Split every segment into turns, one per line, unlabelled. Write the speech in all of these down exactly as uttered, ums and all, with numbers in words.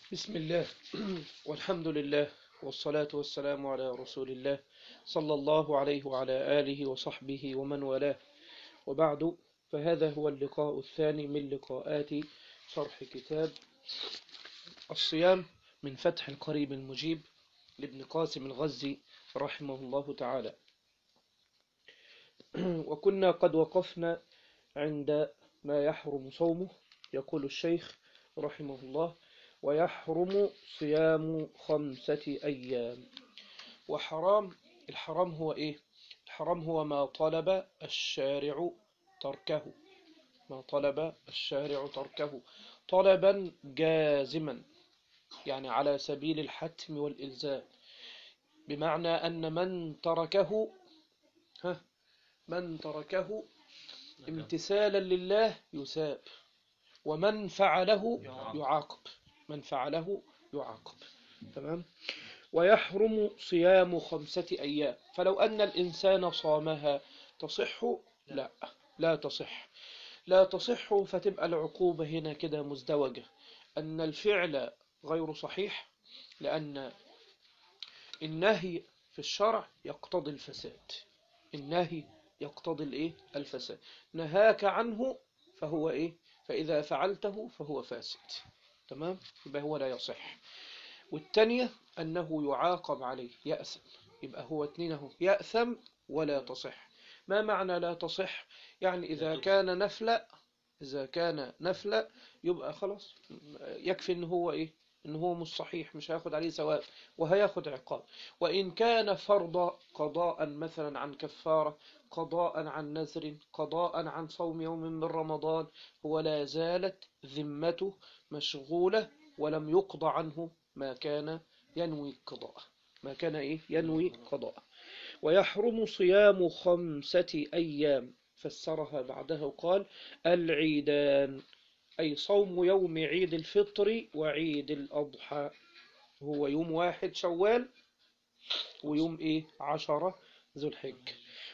بسم الله والحمد لله والصلاة والسلام على رسول الله صلى الله عليه وعلى آله وصحبه ومن والاه، وبعد، فهذا هو اللقاء الثاني من لقاءات شرح كتاب الصيام من فتح القريب المجيب لابن قاسم الغزي رحمه الله تعالى. وكنا قد وقفنا عند ما يحرم صومه. يقول الشيخ رحمه الله: ويحرم صيام خمسة أيام. وحرام، الحرام هو إيه؟ الحرام هو ما طلب الشارع تركه، ما طلب الشارع تركه طلبا جازما، يعني على سبيل الحتم والإلزام، بمعنى أن من تركه ها من تركه امتثالا لله يثاب، ومن فعله يعاقب من فعله يعاقب تمام. ويحرم صيام خمسة أيام، فلو أن الإنسان صامها تصح؟ لا، لا تصح، لا تصح. فتبقى العقوبة هنا كده مزدوجة، أن الفعل غير صحيح، لأن النهي في الشرع يقتضي الفساد. النهي يقتضي الايه؟ الفساد. نهاك عنه فهو ايه؟ فإذا فعلته فهو فاسد، تمام؟ يبقى هو لا يصح. والتانية أنه يعاقب عليه، يأثم. يبقى هو اتنين اهو، يأثم ولا تصح. ما معنى لا تصح؟ يعني إذا كان نفلا إذا كان نفلا يبقى خلاص، يكفي إن هو إيه؟ إن هو مش صحيح، مش هياخد عليه ثواب وهياخد عقاب. وإن كان فرض قضاء مثلا عن كفارة، قضاء عن نذر، قضاء عن صوم يوم من رمضان، هو لا زالت ذمته مشغولة، ولم يقضى عنه ما كان ينوي قضاء ما كان إيه؟ ينوي قضاء. ويحرم صيام خمسة أيام، فسرها بعدها وقال: العيدان، أي صوم يوم عيد الفطر وعيد الأضحى، هو يوم واحد شوال ويوم إيه؟ عشرة ذو الحج.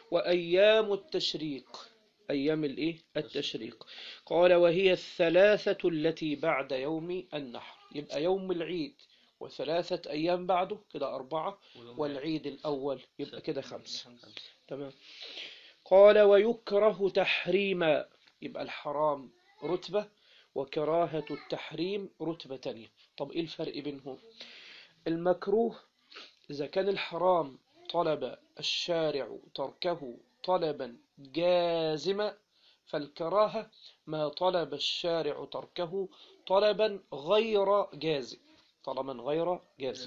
وأيام التشريق، أيام الإيه؟ التشريق. قال: وهي الثلاثة التي بعد يوم النحر. يبقى يوم العيد وثلاثة أيام بعده كده أربعة، والعيد الأول يبقى كده خمسة، تمام. قال: ويكره تحريما، يبقى الحرام رتبة وكراهة التحريم رتبة تانية. طب إيه الفرق بينهم؟ المكروه إذا كان الحرام طلب الشارع تركه طلبا جازما، فالكراهة ما طلب الشارع تركه طلبا غير جازم، طلبا غير جازم.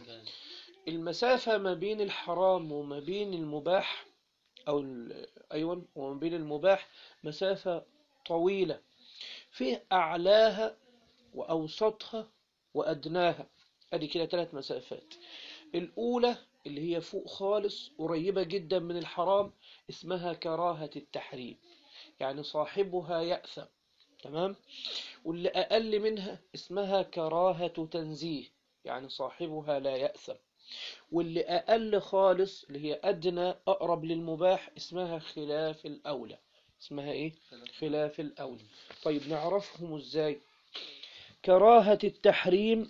المسافة ما بين الحرام وما بين المباح، أو أيوة، وما بين المباح مسافة طويلة، فيه أعلاها وأوسطها وأدناها. أدي كده ثلاث مسافات. الأولى اللي هي فوق خالص قريبة جدا من الحرام اسمها كراهة التحريم، يعني صاحبها يأثم، تمام. واللي أقل منها اسمها كراهة تنزيه، يعني صاحبها لا يأثم. واللي أقل خالص اللي هي أدنى أقرب للمباح اسمها خلاف الأولى. اسمها إيه؟ خلاف الأولى. طيب نعرفهم إزاي؟ كراهة التحريم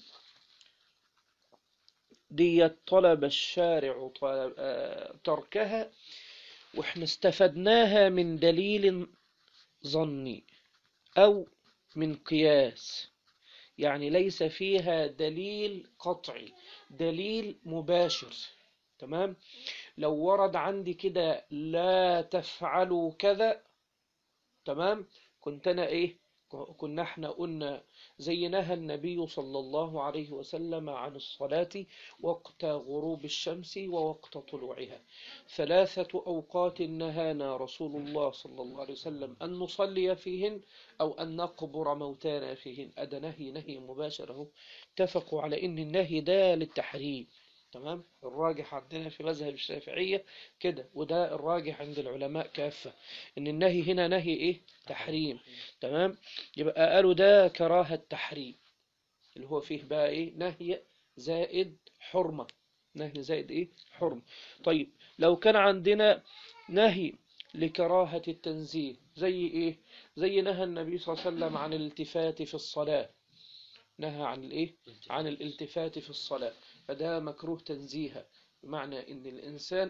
دي طلب الشارع طلب آه تركها، وإحنا استفدناها من دليل ظني أو من قياس، يعني ليس فيها دليل قطعي، دليل مباشر، تمام. لو ورد عندي كده لا تفعلوا كذا، تمام، كنت أنا إيه؟ كنا احنا قلنا زي نهى النبي صلى الله عليه وسلم عن الصلاة وقت غروب الشمس ووقت طلوعها، ثلاثة أوقات نهانا رسول الله صلى الله عليه وسلم أن نصلي فيهن أو أن نقبر موتانا فيهن. أدا نهي، نهي مباشر. اتفقوا على أن النهي ده للتحريم، تمام. الراجح عندنا في مذهب الشافعية كده، وده الراجح عند العلماء كافة، ان النهي هنا نهي ايه؟ تحريم، تمام. يبقى قالوا ده كراهة تحريم، اللي هو فيه بقى ايه؟ نهي زائد حرمة، نهي زائد ايه؟ حرمة. طيب لو كان عندنا نهي لكراهة التنزيه، زي ايه؟ زي نهى النبي صلى الله عليه وسلم عن الالتفات في الصلاة، نهى عن الايه عن الالتفات في الصلاة، فده مكروه تنزيها، بمعنى ان الانسان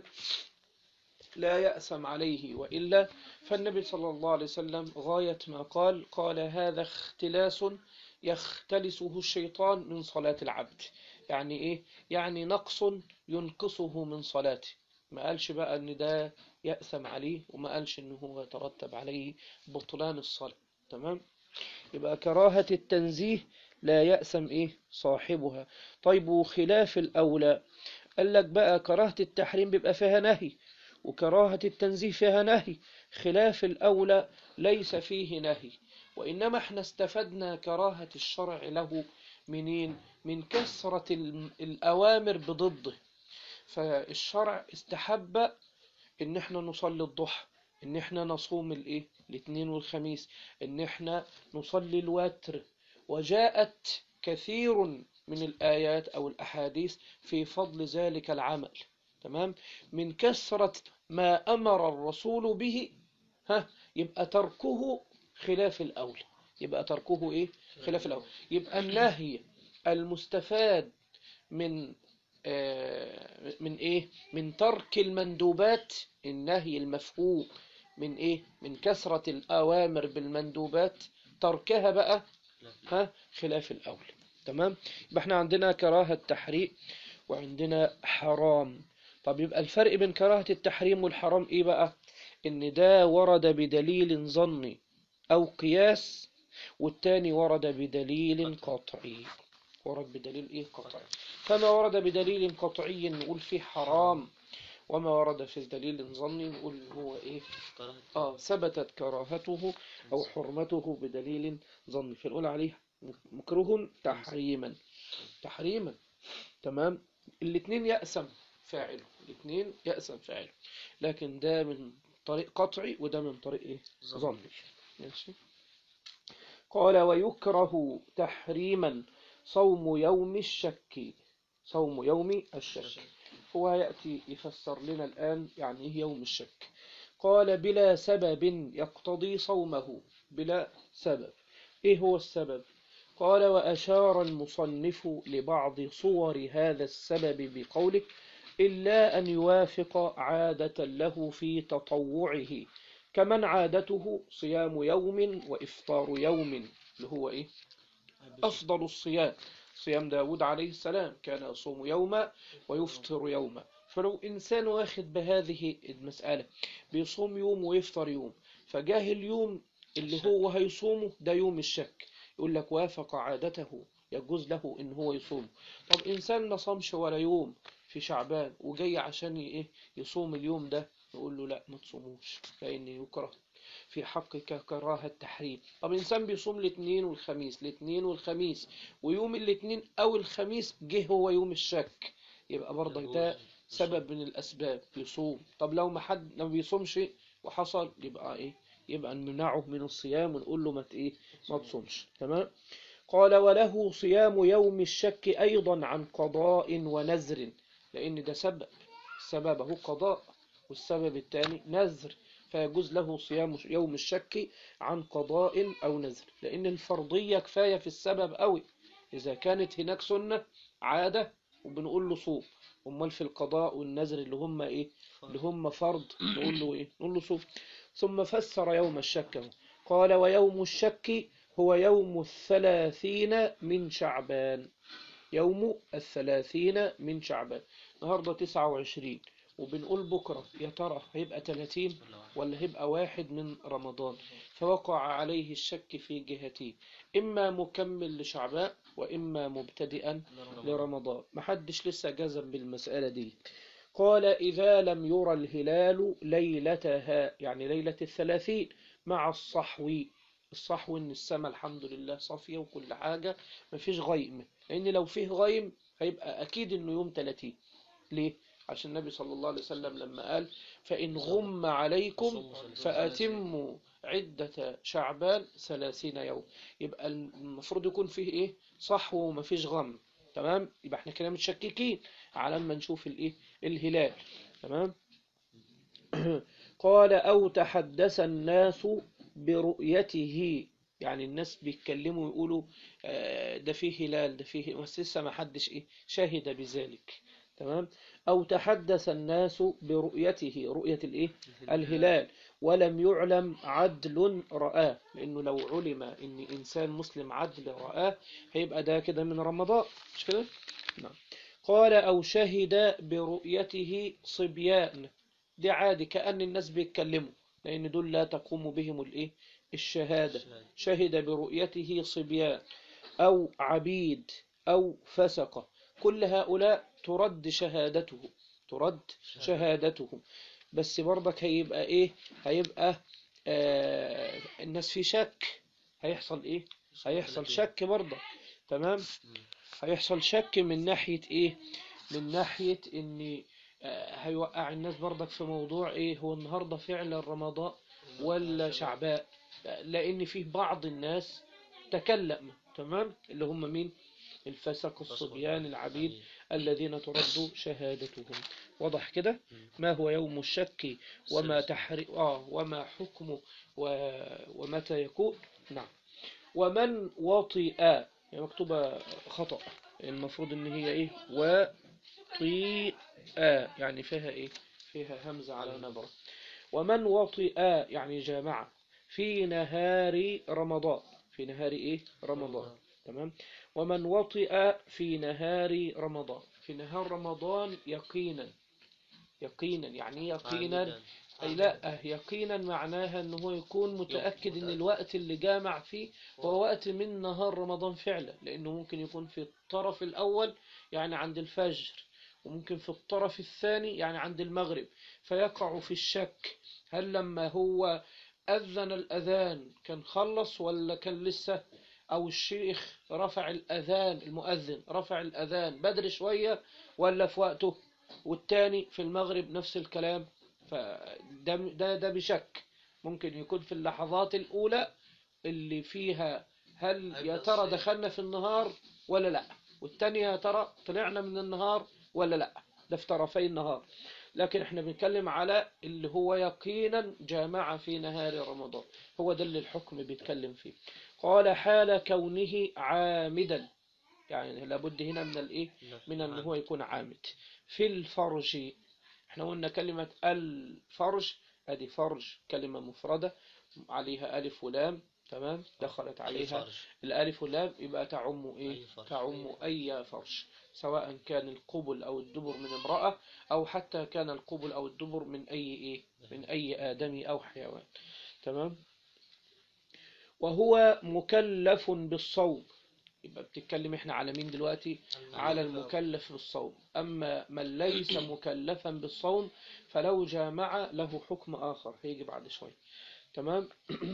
لا يأسم عليه، وإلا فالنبي صلى الله عليه وسلم غاية ما قال قال هذا اختلاس يختلسه الشيطان من صلاة العبد. يعني إيه؟ يعني نقص ينقصه من صلاته. ما قالش بقى إن ده يأسم عليه، وما قالش إن هو يترتب عليه بطلان الصلاة. تمام؟ يبقى كراهة التنزيه لا يأسم إيه صاحبها. طيب وخلاف الأولى، قال لك بقى كراهة التحريم بيبقى فيها نهي، وكراهة التنزيه فيها نهي. خلاف الأولى ليس فيه نهي، وإنما احنا استفدنا كراهة الشرع له منين؟ من كثرة الأوامر بضده. فالشرع استحب إن احنا نصلي الضحى، إن احنا نصوم الإيه؟ الاثنين والخميس، إن احنا نصلي الوتر، وجاءت كثير من الآيات أو الأحاديث في فضل ذلك العمل. تمام؟ من كثرة ما أمر الرسول به، ها يبقى تركه خلاف الأولى. يبقى تركه إيه؟ خلاف الأولى. يبقى النهي المستفاد من آه من إيه؟ من ترك المندوبات، النهي المفهوم من إيه؟ من كثرة الأوامر بالمندوبات، تركها بقى ها خلاف الأولى. تمام؟ يبقى احنا عندنا كراهة تحريم وعندنا حرام. طب يبقى الفرق بين كراهة التحريم والحرام ايه بقى؟ ان ده ورد بدليل ظني او قياس، والتاني ورد بدليل قطعي. ورد بدليل ايه قطعي. فما ورد بدليل قطعي نقول فيه حرام، وما ورد في دليل ظني نقول هو ايه اه ثبتت كراهته او حرمته بدليل ظني، فنقول عليه مكروه تحريما. تحريما. تمام؟ الاثنين يأسم فاعله، الاثنين يأسم فاعله، لكن ده من طريق قطعي وده من طريق ايه ظني. ماشي. قال ويكره تحريما صوم يوم الشك. صوم يوم الشك هو يأتي يفسر لنا الآن يعني ايه يوم الشك. قال بلا سبب يقتضي صومه. بلا سبب. ايه هو السبب؟ قال وأشار المصنف لبعض صور هذا السبب بقوله إلا أن يوافق عادة له في تطوعه، كمن عادته صيام يوم وإفطار يوم، اللي هو إيه؟ أفضل الصيام صيام داود عليه السلام، كان يصوم يوما ويفطر يوما. فلو إنسان واخد بهذه المسألة بيصوم يوم ويفطر يوم، فجاه اليوم اللي هو هيصومه ده يوم الشك، يقول لك وافق عادته يجوز له إن هو يصوم. طب إنسان ما صامش ولا يوم في شعبان وجاي عشان إيه يصوم اليوم ده، نقول له لا ما تصوموش لأن يكره في حقك كراهة التحريم. طب إنسان بيصوم الاثنين والخميس، الاثنين والخميس ويوم الاثنين أو الخميس جه هو يوم الشك، يبقى برضه ده سبب من الأسباب يصوم. طب لو ما حد ما بيصومش وحصل يبقى إيه؟ يبقى نمنعه من الصيام ونقول له ما إيه ما تصومش. تمام؟ قال وله صيام يوم الشك أيضا عن قضاء ونذر، لأن ده سبب، السبب هو قضاء والسبب الثاني نذر، فيجوز له صيام يوم الشك عن قضاء أو نذر، لأن الفرضية كفاية في السبب قوي. إذا كانت هناك سنة عادة وبنقول له صوم، أمال في القضاء والنذر اللي هم إيه اللي هم فرض نقول له إيه نقول له صوم. ثم فسر يوم الشك قال ويوم الشك هو يوم الثلاثين من شعبان. يوم الثلاثين من شعبان، النهاردة تسعة وعشرين وبنقول بكرة يا ترى هيبقى ثلاثين ولا هيبقى واحد من رمضان، فوقع عليه الشك في جهتين، إما مكمل لشعبان وإما مبتدئا لرمضان. محدش لسه جزم بالمسألة دي. قال إذا لم يرى الهلال ليلتها، يعني ليلة الثلاثين مع الصحو. الصحو إن السماء الحمد لله صافية وكل حاجة مفيش غيم، لأن لو فيه غيم هيبقى أكيد إنه يوم ثلاثين. ليه؟ عشان النبي صلى الله عليه وسلم لما قال فإن غم عليكم فأتموا عدة شعبان ثلاثين يوم، يبقى المفروض يكون فيه إيه صحو ومفيش غم. تمام؟ يبقى احنا كده متشككين على ما نشوف الإيه الهلال. تمام؟ قال أو تحدث الناس برؤيته يعني الناس بيتكلموا ويقولوا آه، ده فيه هلال، ده فيه، بس لسه ما حدش ايه شهد بذلك. تمام. او تحدث الناس برؤيته، رؤية الايه الهلال، ولم يعلم عدل رآه، لانه لو علم ان انسان مسلم عدل رآه هيبقى ده كده من رمضان، مش كده؟ نعم. قال او شهد برؤيته صبيان، دي عادي كأن الناس بيتكلموا، لأن دول لا تقوم بهم الإيه الشهادة. شهد برؤيته صبيان أو عبيد أو فسقة، كل هؤلاء ترد شهادته، ترد شهادتهم. بس برضك هيبقى إيه هيبقى آه الناس في شك، هيحصل إيه هيحصل شك برضه. تمام. هيحصل شك من ناحية إيه من ناحية إن آه، هيوقع الناس برضك في موضوع إيه هو النهاردة فعلا رمضان ولا شعبان، لأن فيه بعض الناس تكلم. تمام. اللي هم مين؟ الفسق، الصبيان، العبيد الذين ترد شهادتهم. واضح كده؟ ما هو يوم الشك وما تحري آه وما حكمه و... ومتى يكون. نعم. ومن وطئ، يعني مكتوبة خطأ، المفروض ان هي ايه وطئ، يعني فيها ايه فيها همزة على نبرة. ومن وطئ يعني جامع في نهار رمضان، في نهار ايه رمضان. تمام. ومن وطئ في نهار رمضان، في نهار رمضان يقينا، يقينا يعني إيه يقينا؟ أي لا، يقينا معناها أنه هو يكون متأكد أن الوقت اللي جامع فيه هو وقت من نهار رمضان فعلا، لأنه ممكن يكون في الطرف الأول يعني عند الفجر، وممكن في الطرف الثاني يعني عند المغرب، فيقع في الشك هل لما هو أذن الأذان كان خلص ولا كان لسه، أو الشيخ رفع الأذان، المؤذن رفع الأذان بدري شوية ولا في وقته، والتاني في المغرب نفس الكلام. فده ده ده بشك ممكن يكون في اللحظات الأولى اللي فيها هل يا ترى دخلنا في النهار ولا لا، والتانية يا ترى طلعنا من النهار ولا لا، ده في طرفي النهار. لكن احنا بنتكلم على اللي هو يقينا جامع في نهار رمضان، هو ده اللي الحكم بيتكلم فيه. قال حال كونه عامدا، يعني لابد هنا من الايه من ان هو يكون عامد. في الفرج، احنا قلنا كلمة الفرج، ادي فرج كلمة مفردة عليها ألف ولام. تمام. دخلت عليها الألف واللام، يبقى تعم إيه تعم أي فرج، سواء كان القبل أو الدبر من امرأة، أو حتى كان القبل أو الدبر من أي إيه من أي آدمي أو حيوان. تمام. وهو مكلف بالصوم، يبقى بتتكلم احنا على مين دلوقتي؟ على المكلف بالصوم. أما من ليس مكلفا بالصوم فلو جامع له حكم آخر هيجي بعد شوي. تمام.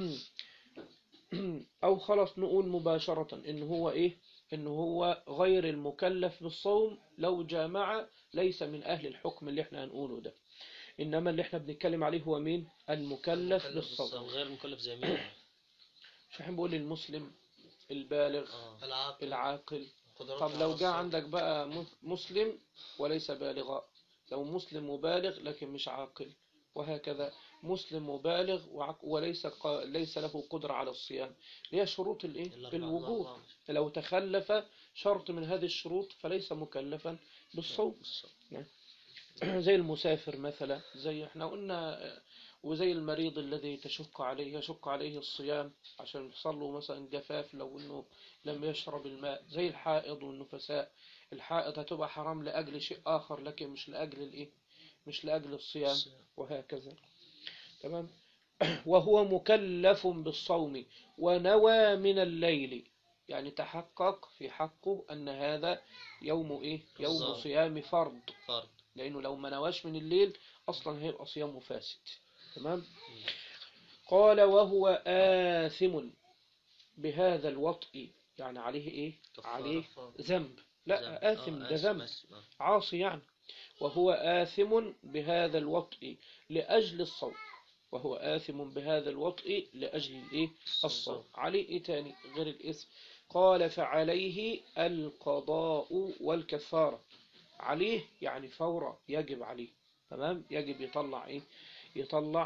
أو خلاص نقول مباشرة إن هو إيه إن هو غير المكلف بالصوم لو جامع ليس من أهل الحكم اللي احنا هنقوله ده، إنما اللي احنا بنتكلم عليه هو مين؟ المكلف بالصوم.
غير المكلف زي مين؟
مش احنا بنقول المسلم البالغ
آه.
العاقل, العاقل. طب لو جاء عندك بقى مسلم وليس بالغا، لو مسلم مبالغ لكن مش عاقل، وهكذا مسلم مبالغ وليس ليس له قدرة على الصيام، هي شروط الايه الوجوب. لو تخلف شرط من هذه الشروط فليس مكلفا بالصوم. زي المسافر مثلا، زي احنا قلنا، وزي المريض الذي تشق عليه يشق عليه الصيام عشان يحصل له مثلا جفاف لو انه لم يشرب الماء، زي الحائض والنفساء. الحائض هتبقى حرام لأجل شيء آخر لكن مش لأجل الايه مش لأجل الصيام، وهكذا. تمام. وهو مكلف بالصوم ونوى من الليل، يعني تحقق في حقه أن هذا يوم إيه يوم صيام فرض، لأنه لو ما نواش من الليل أصلا هيبقى صيامه فاسد. تمام. قال وهو آثم بهذا الوطء، يعني عليه إيه عليه ذنب، لا آثم ده ذنب، عاصي يعني. وهو آثم بهذا الوطء لأجل الصوم، وهو آثم بهذا الوطء لأجل الإيه الصوم. عليه إيه تاني غير الإثم؟ قال فعليه القضاء والكفارة. عليه يعني فورا يجب عليه. تمام. يجب يطلع إيه يطلع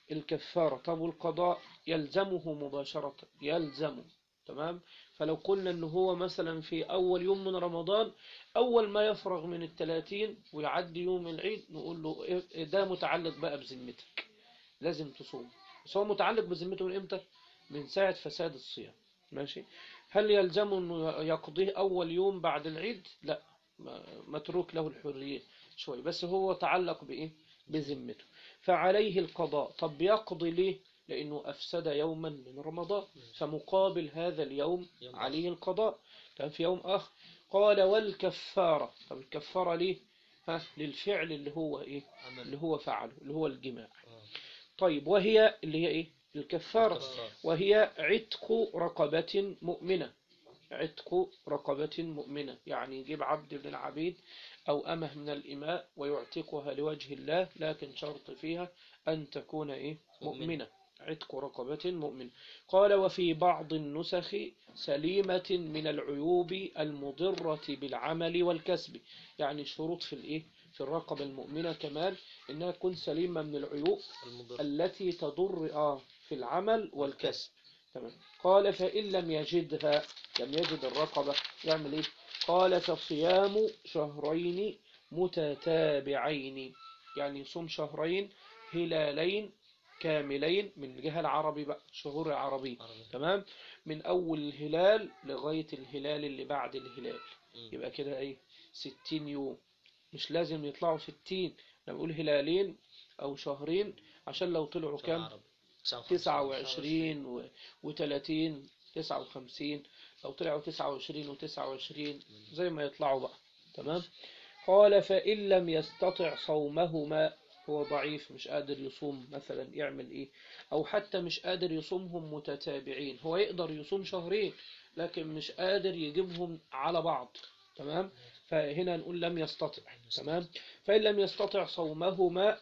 الكفارة. طب والقضاء يلزمه مباشرة، يلزمه. تمام. فلو قلنا ان هو مثلا في اول يوم من رمضان، اول ما يفرغ من الثلاثين ويعدي يوم العيد، نقول له إيه ده متعلق بقى بذمتك، لازم تصوم. بس هو متعلق بذمته من امتى؟ من ساعة فساد الصيام. ماشي. هل يلزمه انه يقضيه اول يوم بعد العيد؟ لا، متروك له الحرية شوي، بس هو تعلق بايه؟ بذمته، فعليه القضاء. طب يقضي ليه؟ لأنه أفسد يوما من رمضان، فمقابل هذا اليوم عليه القضاء. كان في يوم آخر قال والكفارة. طب الكفارة ليه؟ ها، للفعل اللي هو إيه؟ اللي هو فعله، اللي هو الجماع. طيب وهي اللي هي إيه؟ الكفارة. وهي عتق رقبة مؤمنة. عتق رقبة مؤمنة، يعني يجيب عبد من العبيد أو أمه من الإماء ويعتقها لوجه الله، لكن شرط فيها أن تكون إيه؟ مؤمنة. عتق رقبة مؤمنة. قال وفي بعض النسخ سليمة من العيوب المضرة بالعمل والكسب. يعني شروط في الإيه؟ في الرقبة المؤمنة كمان إنها تكون سليمة من العيوب التي تضر آه في العمل والكسب. تمام. قال فإن لم يجدها، لم يجد الرقبة، يعمل إيه؟ قال فصيام شهرين متتابعين، يعني يصوم شهرين هلالين كاملين من جهة العربي بقى، شهور عربية. تمام. من أول الهلال لغاية الهلال اللي بعد الهلال، يبقى كده إيه؟ ستين يوم. مش لازم يطلعوا ستين، لما نقول هلالين أو شهرين عشان لو طلعوا كام؟ تسعة وعشرين وثلاثين، تسعة وخمسين، لو طلعوا تسعة وعشرين وتسعة وعشرين زي ما يطلعوا بقى. تمام. قال فإن لم يستطع صومهما، هو ضعيف مش قادر يصوم مثلا، يعمل إيه؟ أو حتى مش قادر يصومهم متتابعين، هو يقدر يصوم شهرين لكن مش قادر يجيبهم على بعض. تمام. فهنا نقول لم يستطع. تمام. فإن لم يستطع صومهما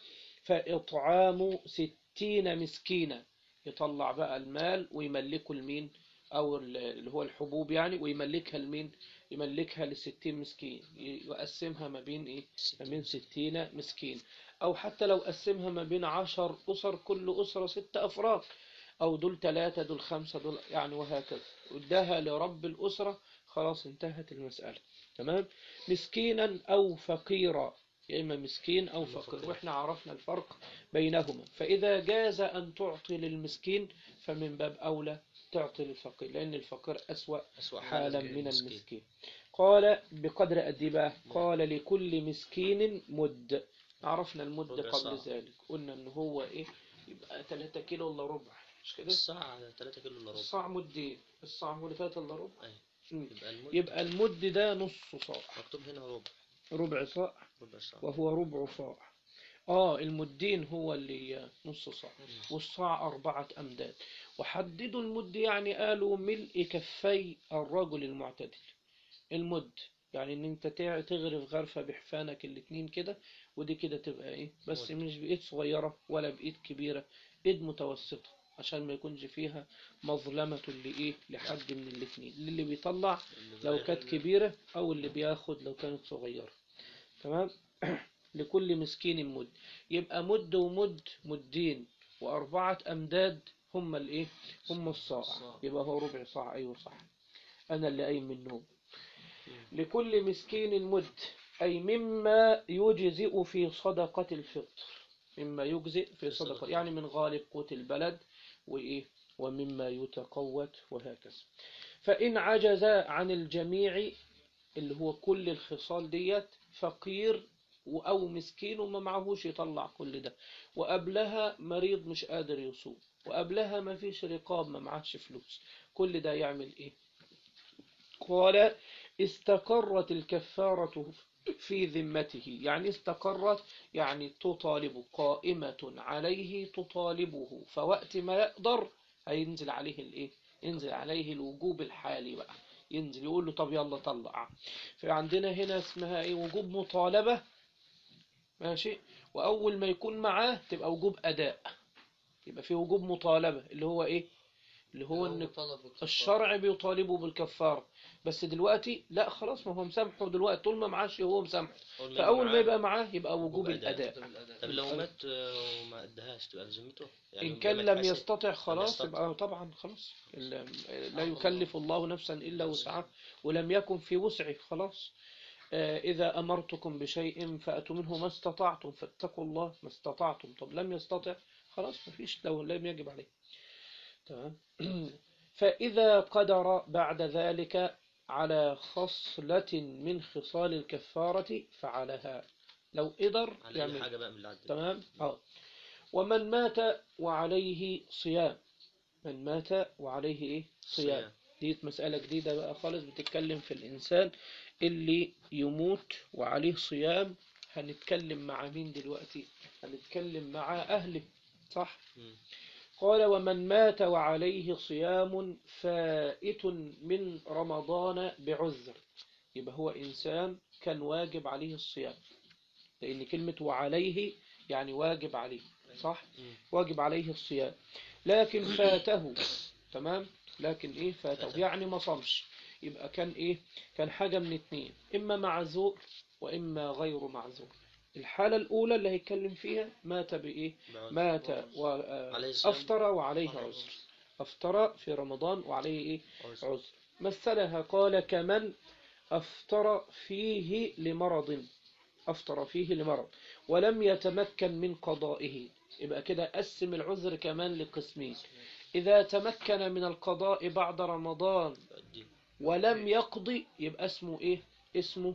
فإطعام ستين مسكينا، يطلع بقى المال ويملكه لمين؟ أو اللي هو الحبوب يعني، ويملكها لمين؟ يملكها لستين مسكين، يقسمها ما بين إيه؟ ما بين ستين مسكين. أو حتى لو قسمها ما بين عشر أسر، كل أسرة ست أفراد، أو دول ثلاثة دول خمسة دول يعني، وهكذا، وداها لرب الأسرة، خلاص انتهت المسألة. تمام. مسكينا أو فقيرا، يا إما مسكين أو فقير، وإحنا عرفنا الفرق بينهما. فإذا جاز أن تعطي للمسكين فمن باب أولى تعطي للفقير، لأن الفقير أسوأ حالا من المسكين. قال بقدر أدبه. قال لكل مسكين مد. عرفنا المد قبل ذلك، قلنا إن هو إيه؟ يبقى ثلاثة كيلو إلا ربع، مش كده؟
الصاع ثلاثة كيلو إلا ربع.
الصاع مدين، الصاع هو اللي ثلاثة إلا ربع.
يبقى المد
يبقى المد ده نص صاع،
مكتوب هنا ربع،
ربع صاع،
ربع صاع،
وهو ربع صاع. آه المدين هو اللي نص صاع، والصاع أربعة أمداد. وحددوا المد يعني قالوا ملء كفي الرجل المعتدل. المد يعني ان انت تغرف غرفة بحفانك الاتنين كده، ودي كده تبقى ايه؟ بس مش بإيد صغيرة ولا بإيد كبيرة، إيد متوسطة، عشان ما يكونش فيها مظلمة لإيه؟ لحد من الاتنين، اللي بيطلع لو كانت كبيرة أو اللي بياخد لو كانت صغيرة. تمام. لكل مسكين مد. يبقى مد ومد، مدين وأربعة أمداد هم الإيه؟ هم الصاع. يبقى هو ربع صاع. أيوة صح، أنا اللي قايم من النوم. لكل مسكين مد، أي مما يجزئ في صدقة الفطر، مما يجزئ في صدقة يعني من غالب قوت البلد وإيه؟ ومما يتقوت وهكذا. فإن عجز عن الجميع، اللي هو كل الخصال ديت، فقير أو مسكين وما معهوش يطلع كل ده، وقبلها مريض مش قادر يصوم، وقبلها ما فيش رقاب ما معهش فلوس، كل ده يعمل إيه؟ قال استقرت الكفارة في ذمته. يعني استقرت يعني تطالب، قائمة عليه تطالبه، فوقت ما يقدر هينزل عليه الايه؟ ينزل عليه الوجوب الحالي بقى، ينزل يقول له طب يلا طلع. فعندنا هنا اسمها ايه؟ وجوب مطالبة. ماشي. واول ما يكون معاه تبقى وجوب اداء، يبقى في وجوب مطالبة اللي هو ايه؟ اللي هو
لو
ان
طلب الكفارة.
الشرع بيطالبه بالكفارة، بس دلوقتي لا خلاص، ما هو مسامحه دلوقتي، طول ما معاش هو مسامحه،
أول ما يبقى
فأول ما
معاه
يبقى معاه يبقى
وجوب
وجوب
أداء.
الأداء.
طب لو
يبقى
مات آه، وما أدهاش تبقى لزمته يعني
إن
يوم
كان
ما
لم
يتحاسب؟
يستطع خلاص
يستطع.
يبقى طبعا خلاص، ال- لا يكلف الله نفسا إلا وسعها، ولم يكن في وسعه خلاص. آه، إذا أمرتكم بشيء فأتوا منه ما استطعتم، فاتقوا الله ما استطعتم. طب لم يستطع خلاص، ما فيش، لو لم يجب عليه. تمام. فإذا قدر بعد ذلك على خصلة من خصال الكفارة فعلها، لو قدر
على أي
يعمل.
حاجة بقى من اللي عدت.
تمام. اه. ومن مات وعليه صيام، من مات وعليه ايه صيام،
صيام.
دي مسألة جديدة بقى خالص، بتتكلم في الإنسان اللي يموت وعليه صيام. هنتكلم مع مين دلوقتي؟ هنتكلم مع أهله، صح؟
مم.
قال ومن مات وعليه صيام فائت من رمضان بعذر، يبقى هو إنسان كان واجب عليه الصيام، لأن كلمة وعليه يعني واجب عليه، صح؟
مم.
واجب عليه الصيام، لكن فاته. تمام. لكن إيه فاته
فاته.
يعني ما صامش، يبقى كان إيه كان حاجة من اتنين، إما معذور وإما غير معذور. الحالة الأولى اللي هيتكلم فيها مات بإيه
بعذر.
مات
عليه صيام.
وأفطر وعليه عذر، أفطر في رمضان وعليه إيه
عذر.
عذر. مثلها قال كمن أفطر فيه لمرض، أفطر فيه لمرض ولم يتمكن من قضائه. يبقى كده قسم العذر كمان لقسمين، إذا تمكن من القضاء بعد رمضان
يؤدي.
ولم يقضي يبقى اسمه إيه اسمه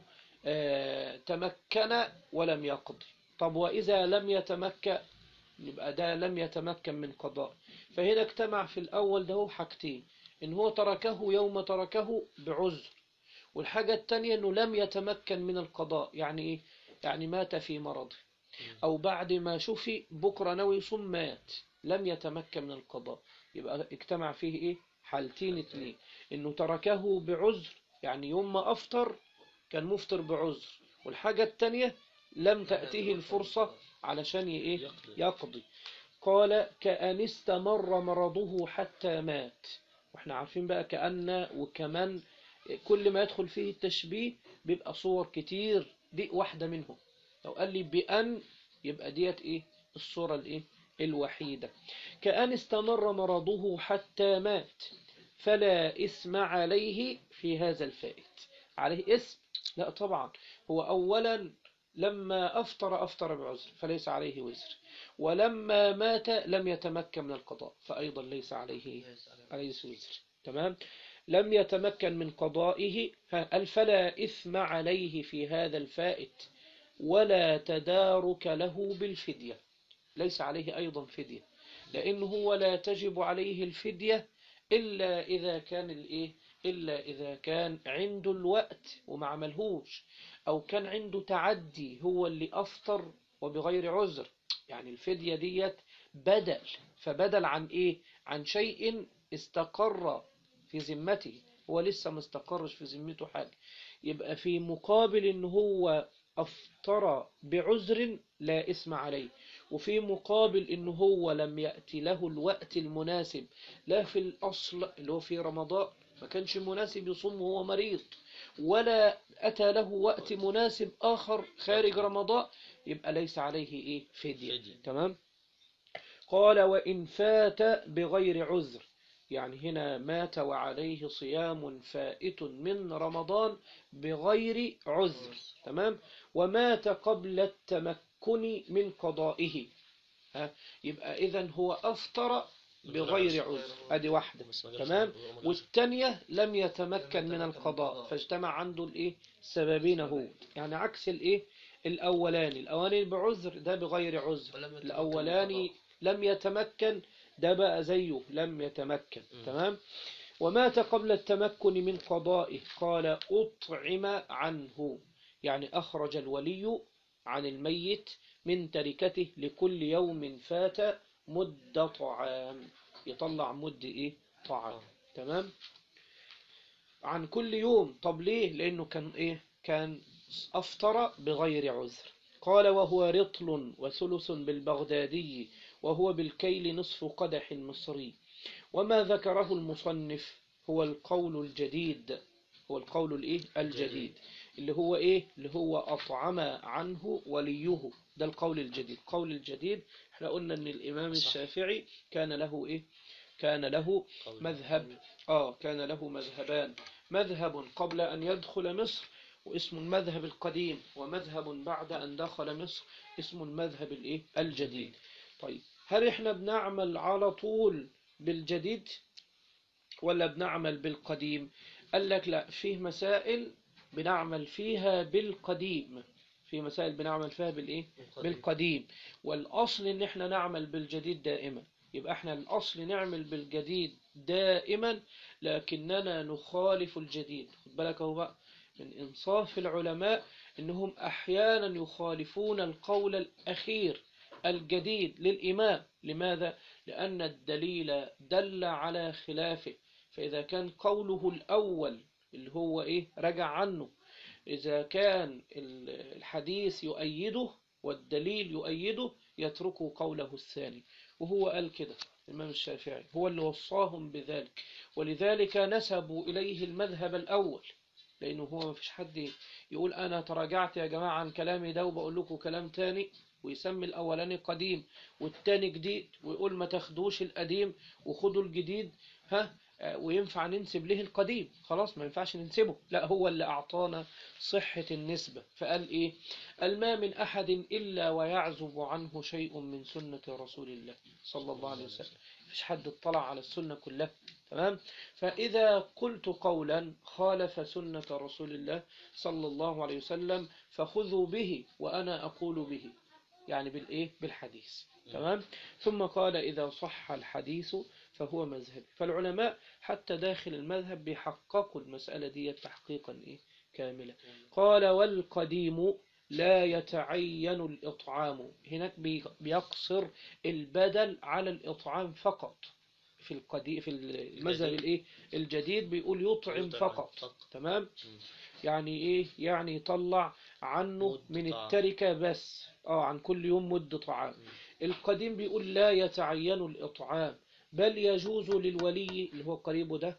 آه تمكن ولم يقضي. طب وإذا لم يتمكن يبقى ده لم يتمكن من قضاء. فهنا اجتمع في الأول ده حاجتين، إن هو تركه يوم تركه بعذر، والحاجة التانية إنه لم يتمكن من القضاء، يعني إيه يعني مات في مرضه، أو بعد ما شفي بكرة نوي يصوم مات لم يتمكن من القضاء. يبقى اجتمع فيه إيه حالتين اتنين، إنه تركه بعذر، يعني يوم ما أفطر كان مفطر بعذر، والحاجة التانية لم تأتيه الفرصة علشان إيه يقضي. قال كأن استمر مرضه حتى مات، واحنا عارفين بقى كأن وكمان كل ما يدخل فيه التشبيه بيبقى صور كتير، دي واحدة منهم. لو قال لي بأن يبقى ديت ايه الصورة الايه الوحيدة. كأن استمر مرضه حتى مات فلا اسم عليه في هذا الفائت. عليه اسم؟ لا طبعا، هو أولا لما أفطر أفطر بعذر فليس عليه وزر، ولما مات لم يتمكن من القضاء فأيضا ليس عليه عليه وزر. تمام. لم يتمكن من قضائه فلا إثم عليه في هذا الفائت ولا تدارك له بالفدية، ليس عليه أيضا فدية، لأنه ولا تجب عليه الفدية إلا إذا كان الإيه إلا إذا كان عنده الوقت وما عملهوش، أو كان عنده تعدي هو اللي أفطر وبغير عذر. يعني الفدية ديت بدل، فبدل عن إيه عن شيء استقر في ذمته، هو لسه ما استقرش في ذمته حاجة، يبقى في مقابل إن هو أفطر بعذر لا اسم عليه، وفي مقابل إن هو لم يأتي له الوقت المناسب، لا في الأصل اللي هو في رمضان ما كانش مناسب يصوم وهو مريض، ولا أتى له وقت مناسب آخر خارج رمضان، يبقى ليس عليه إيه فدية. تمام. قال وإن فات بغير عذر، يعني هنا مات وعليه صيام فائت من رمضان بغير عذر. تمام. ومات قبل التمكن من قضائه، ها يبقى إذن هو أفطر بغير عذر، ادي واحدة. تمام. والثانية لم يتمكن من القضاء فاجتمع عنده الايه سببين، هو يعني عكس الايه الاولاني، الاولاني بعذر ده بغير عذر، الاولاني لم يتمكن ده بقى زيه لم يتمكن. تمام. ومات قبل التمكن من قضائه، قال أطعم عنه، يعني أخرج الولي عن الميت من تركته لكل يوم فات مدة طعام، يطلع مد إيه طعام. تمام. عن كل يوم. طب ليه؟ لأنه كان إيه كان أفطر بغير عذر. قال وهو رطل وثلث بالبغدادي وهو بالكيل نصف قدح مصري، وما ذكره المصنف هو القول الجديد، هو القول الإيه الجديد اللي هو إيه اللي هو أطعم عنه وليه، ده القول الجديد. القول الجديد احنا قلنا ان الإمام الشافعي كان له إيه كان له مذهب آه كان له مذهبان، مذهب قبل أن يدخل مصر واسم المذهب القديم، ومذهب بعد أن دخل مصر اسم المذهب الإيه الجديد. طيب هل احنا بنعمل على طول بالجديد ولا بنعمل بالقديم؟ قال لك لا، فيه مسائل بنعمل فيها بالقديم، في مسائل بنعمل فيها بالايه بالقديم، والاصل ان احنا نعمل بالجديد دائما. يبقى احنا الاصل نعمل بالجديد دائما، لكننا نخالف الجديد. خد بالك اهو بقى من انصاف العلماء انهم احيانا يخالفون القول الاخير الجديد للامام. لماذا؟ لان الدليل دل على خلافه. فاذا كان قوله الاول اللي هو ايه رجع عنه، إذا كان الحديث يؤيده والدليل يؤيده يتركوا قوله الثاني. وهو قال كده الإمام الشافعي، هو اللي وصاهم بذلك، ولذلك نسبوا إليه المذهب الأول، لأنه هو ما فيش حد يقول أنا تراجعت يا جماعة عن كلامي ده وبقول لكم كلام تاني، ويسمي الأولاني قديم والتاني جديد، ويقول ما تاخدوش القديم وخدوا الجديد، ها وينفع ننسب له القديم؟ خلاص ما ينفعش ننسبه. لا، هو اللي أعطانا صحة النسبة. فقال إيه؟ قال ما من أحد إلا ويعزب عنه شيء من سنة رسول الله صلى الله عليه وسلم. مفيش حد اطلع على السنة كلها. تمام؟ فإذا قلت قولا خالف سنة رسول الله صلى الله عليه وسلم فخذوا به وأنا أقول به، يعني بالإيه؟ بالحديث. تمام؟ ثم قال إذا صح الحديث فهو مذهب. فالعلماء حتى داخل المذهب بيحققوا المسألة دي تحقيقا إيه؟ كاملا. قال والقديم لا يتعين الإطعام، هناك بيقصر البدل على الإطعام فقط. في القديم في المذهب الإيه الجديد بيقول يطعم فقط. تمام؟ يعني إيه؟ يعني يطلع عنه من التركة بس، آه عن كل يوم مد طعام. القديم بيقول لا يتعين الإطعام، بل يجوز للولي اللي هو قريبه ده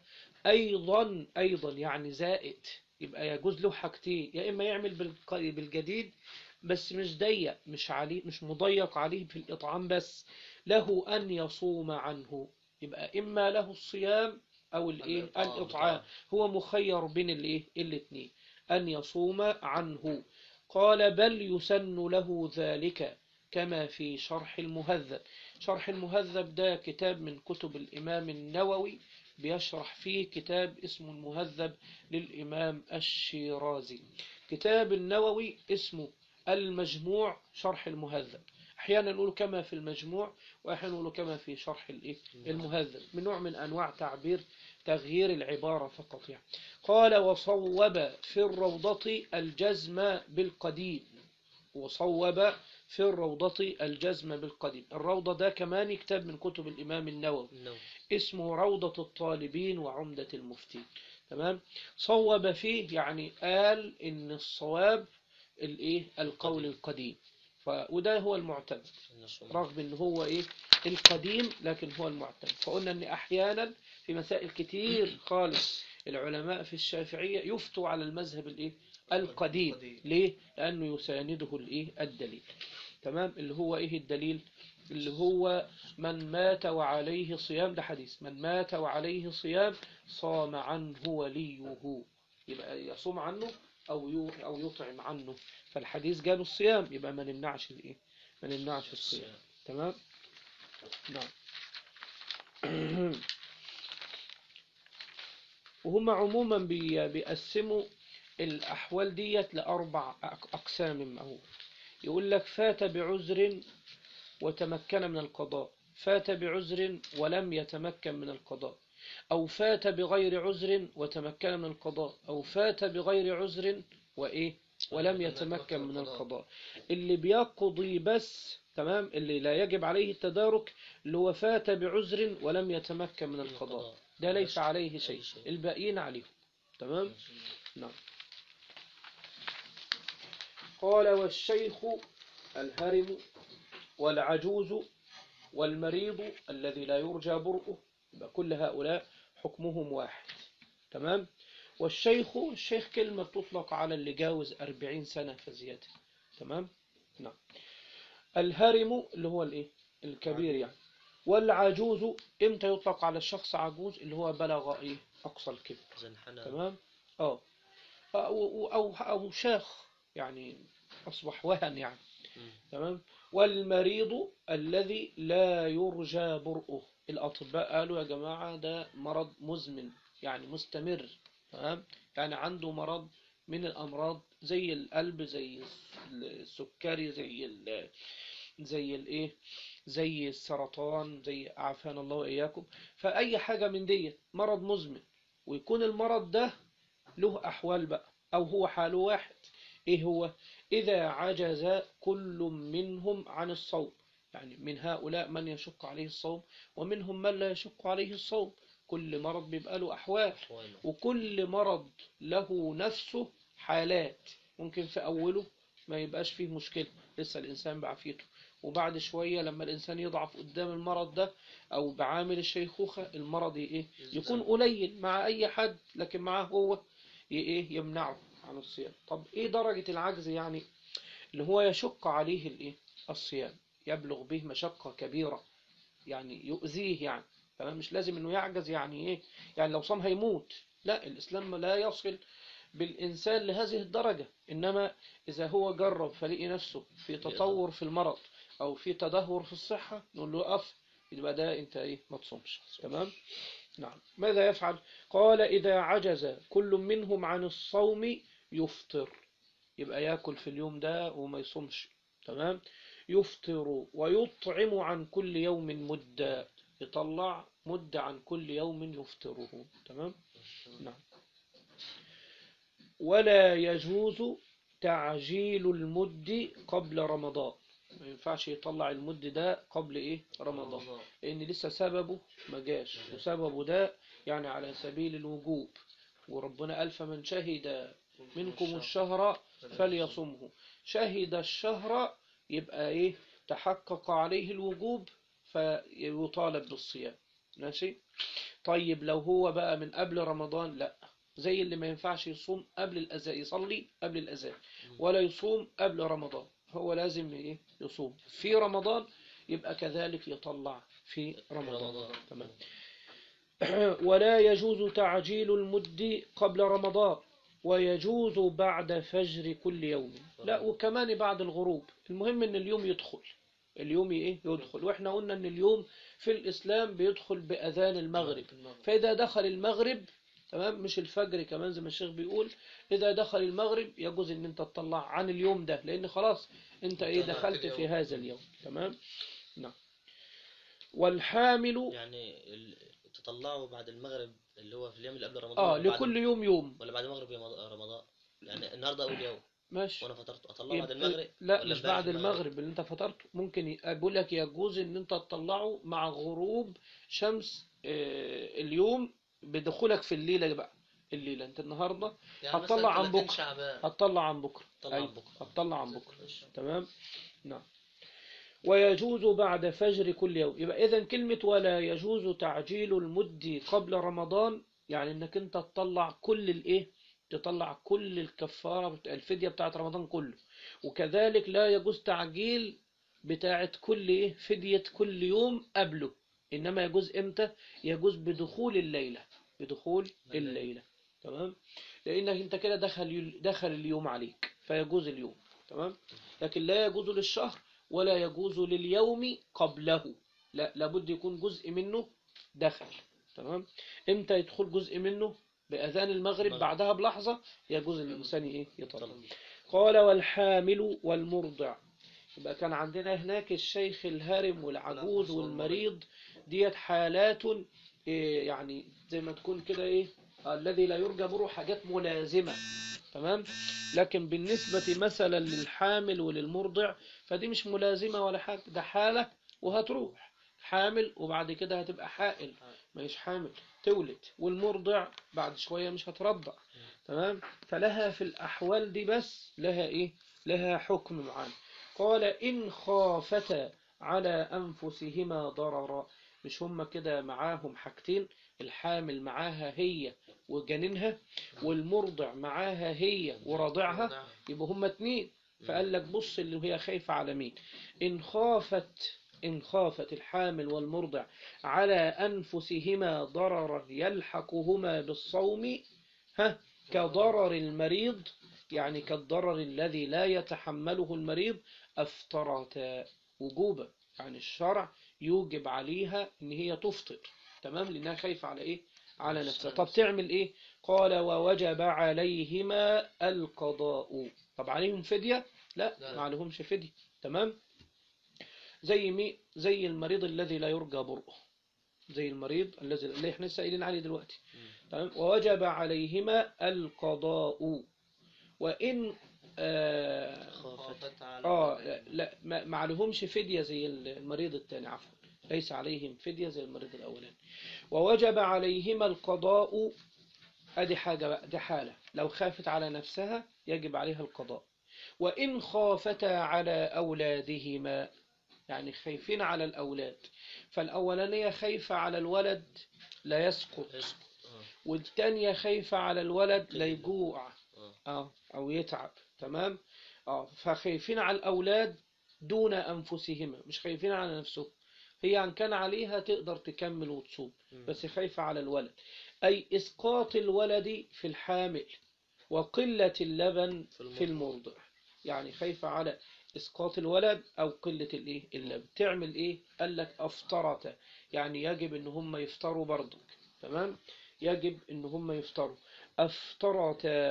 أيضا أيضا يعني زائد. يبقى يجوز له حاجتين، يا إما يعمل بالجديد بس مش ضيق، مش عليه مش مضيق عليه في الإطعام، بس له أن يصوم عنه. يبقى إما له الصيام أو الإيه الإطعام، هو مخير بين الإيه الاثنين، أن يصوم عنه. قال بل يسن له ذلك كما في شرح المهذب. شرح المهذب ده كتاب من كتب الإمام النووي، بيشرح فيه كتاب اسمه المهذب للإمام الشيرازي. كتاب النووي اسمه المجموع شرح المهذب. أحيانا نقول كما في المجموع، وأحيانا نقول كما في شرح المهذب، من نوع من أنواع تعبير تغيير العبارة فقط يعني. قال وصوب في الروضة الجزم بالقديم، وصوب في الروضة الجزم بالقديم. الروضة ده كمان كتاب من كتب الإمام النووي اسمه روضة الطالبين وعمدة المفتين. تمام؟ صوب فيه يعني قال إن الصواب الإيه القول القديم، وده هو المعتمد، رغم إن هو إيه القديم لكن هو المعتمد. فقلنا إن أحيانا في مسائل كتير خالص العلماء في الشافعية يفتوا على المذهب الإيه القديم. ليه؟ لأنه يسانده الإيه الدليل. تمام؟ اللي هو إيه الدليل؟ اللي هو من مات وعليه صيام، ده حديث من مات وعليه صيام صام عنه وليه، يبقى يصوم عنه أو أو يطعم عنه. فالحديث جاب الصيام، يبقى ما نمنعش الإيه ما نمنعش الصيام. تمام؟ نعم. وهم عموما بيقسموا الأحوال ديت لأربع أقسام. معه يقول لك فات بعذر وتمكن من القضاء، فات بعذر ولم يتمكن من القضاء، أو فات بغير عذر وتمكن من القضاء، أو فات بغير عذر وإيه ولم يتمكن من القضاء. اللي بيقضي بس، تمام، اللي لا يجب عليه التدارك اللي هو فات بعذر ولم يتمكن من القضاء، ده ليس عليه شيء، الباقيين عليه. تمام؟ نعم. قال والشيخ الهرم والعجوز والمريض الذي لا يرجى برؤه يبقى كل هؤلاء حكمهم واحد. تمام. والشيخ، الشيخ كلمة تطلق على اللي جاوز أربعين سنة فزيادة. تمام. نعم. الهرم اللي هو الايه الكبير يعني. والعجوز امتى يطلق على الشخص عجوز؟ اللي هو بلغ ايه اقصى الكبر. تمام. اه او او او شاخ يعني اصبح وهن يعني. تمام. والمريض الذي لا يرجى برؤه. الأطباء قالوا يا جماعة ده مرض مزمن يعني مستمر. تمام. يعني عنده مرض من الأمراض زي القلب، زي السكري، زي ال زي الايه زي السرطان، زي عافانا الله وإياكم. فأي حاجة من دي مرض مزمن، ويكون المرض ده له أحوال بقى، أو هو حاله واحد. إيه هو؟ إذا عجز كل منهم عن الصوم. يعني من هؤلاء من يشق عليه الصوم، ومنهم من لا يشق عليه الصوم. كل مرض بيبقى له أحوال، وكل مرض له نفسه حالات. ممكن في أوله ما يبقاش فيه مشكلة، لسه الإنسان بعافيته، وبعد شوية لما الإنسان يضعف قدام المرض ده أو بعامل الشيخوخة، المرض إيه يكون قليل مع أي حد، لكن معه هو إيه يمنعه عن الصيام. طب إيه درجة العجز يعني؟ اللي هو يشق عليه الإيه الصيام، يبلغ به مشقة كبيرة، يعني يؤذيه يعني. تمام. مش لازم إنه يعجز يعني إيه يعني لو صام هيموت، لا، الإسلام لا يصل بالإنسان لهذه الدرجة. إنما إذا هو جرب فلقي نفسه في تطور في المرض أو في تدهور في الصحة، نقول له أف، يبقى ده أنت إيه ما تصومش. تمام. نعم. ماذا يفعل؟ قال إذا عجز كل منهم عن الصوم يفطر. يبقى يأكل في اليوم ده وما يصومش. تمام. يفطر ويطعم عن كل يوم مدة. يطلع مدة عن كل يوم يفطره. تمام. نعم. ولا يجوز تعجيل المد قبل رمضان. ما ينفعش يطلع المد ده قبل ايه رمضان، لان لسه سببه ما جاش، وسببه ده يعني على سبيل الوجوب. وربنا قال فمن شهد منكم الشهر فليصمه. شهد الشهر يبقى ايه تحقق عليه الوجوب فيطالب بالصيام. ماشي. طيب لو هو بقى من قبل رمضان، لا، زي اللي ما ينفعش يصوم قبل الأذان، يصلي قبل الأذان ولا يصوم قبل رمضان، هو لازم ايه يصوم في رمضان، يبقى كذلك يطلع في رمضان. تمام. ولا يجوز تعجيل المد قبل رمضان، ويجوز بعد فجر كل يوم، لا وكمان بعد الغروب. المهم ان اليوم يدخل، اليوم ايه يدخل. واحنا قلنا ان اليوم في الإسلام بيدخل بأذان المغرب. فإذا دخل المغرب، تمام، مش الفجر كمان زي ما الشيخ بيقول، إذا دخل المغرب يجوز ان انت تطلع عن اليوم ده، لأن خلاص انت ايه دخلت في هذا اليوم. تمام. نعم. والحامل
يعني تطلعوا بعد المغرب اللي هو في اليوم اللي قبل رمضان،
اه لكل يوم يوم،
ولا بعد المغرب يوم رمضان؟ يعني النهارده اول يوم
ماشي
وانا فطرت اطلعه بعد المغرب؟
لا مش بعد المغرب اللي انت فطرته. ممكن اقول لك يجوز ان انت تطلعه مع غروب شمس اليوم بدخولك في الليلة بقى. الليلة انت النهاردة يعني هتطلع عن بكرة، هتطلع عن بكرة هتطلع عن بكرة. تمام. نعم. ويجوز بعد فجر كل يوم. يبقى إذن كلمة ولا يجوز تعجيل المد قبل رمضان يعني انك انت تطلع كل الايه تطلع كل الكفارة الفدية بتاعت رمضان كله. وكذلك لا يجوز تعجيل بتاعت كل ايه فدية كل يوم قبله. انما يجوز امتى؟ يجوز بدخول الليلة، بدخول الليلة. تمام. لانك انت كده دخل دخل اليوم عليك فيجوز اليوم. تمام. لكن لا يجوز للشهر ولا يجوز لليوم قبله، لا، لابد يكون جزء منه دخل. تمام. امتى يدخل جزء منه؟ بأذان المغرب بعدها بلحظة يجوز الإنسان إيه يطلع. قال والحامل والمرضع. يبقى كان عندنا هناك الشيخ الهارم والعجوز والمريض، ديت حالات إيه يعني زي ما تكون كده إيه الذي لا يرجى بره حاجات ملازمة. تمام. لكن بالنسبة مثلا للحامل وللمرضع فدي مش ملازمة ولا حاجة، ده حالة وهتروح حامل وبعد كده هتبقى حائل، مش حامل تولد، والمرضع بعد شوية مش هترضع. تمام. فلها في الأحوال دي بس لها إيه لها حكم معين. قال إن خافتا على أنفسهما ضررا. مش هم كده معاهم حاجتين، الحامل معاها هي وجنينها، والمرضع معاها هي ورضعها، يبقى هم اتنين. فقال لك بص اللي هي خايفة على مين. إن خافت إن خافت الحامل والمرضع على أنفسهما ضررا يلحقهما بالصوم، ها كضرر المريض، يعني كالضرر الذي لا يتحمله المريض، أفطرتا وجوبا. يعني الشرع يوجب عليها إن هي تفطر، تمام، لأنها خايفة على إيه؟ على نفسها. طب تعمل إيه؟ قال ووجب عليهما القضاء. طب عليهم فدية؟ لا, لا. ما عليهمش فدية، تمام. زي مي زي المريض الذي لا يرجى برؤه، زي المريض الذي اللي احنا سائلين عليه دلوقتي، تمام. ووجب عليهما القضاء. وإن آه, آه لا ما, ما عليهمش فدية زي المريض الثاني، عفوا، ليس عليهم فدية زي المريض الأولاني. ووجب عليهما القضاء، ادي حاجة بقى، دي حالة لو خافت على نفسها يجب عليها القضاء. وإن خافتا على أولادهما، يعني خايفين على الأولاد، فالأولانية خايفة على الولد لا يسقط، والتانية خايفة على الولد لا يجوع آه أو يتعب، تمام. آه فخايفين على الأولاد دون أنفسهما، مش خايفين على نفسهم. هي أن كان عليها تقدر تكمل وتصوم، بس خايفة على الولد، أي إسقاط الولد في الحامل وقلة اللبن في المرضع. يعني خايفة على إسقاط الولد أو قلة الإيه اللبن. تعمل إيه؟ قال لك أفطرت، يعني يجب إن هم يفطروا برضك، تمام. يجب إن هم يفطروا. أفطرت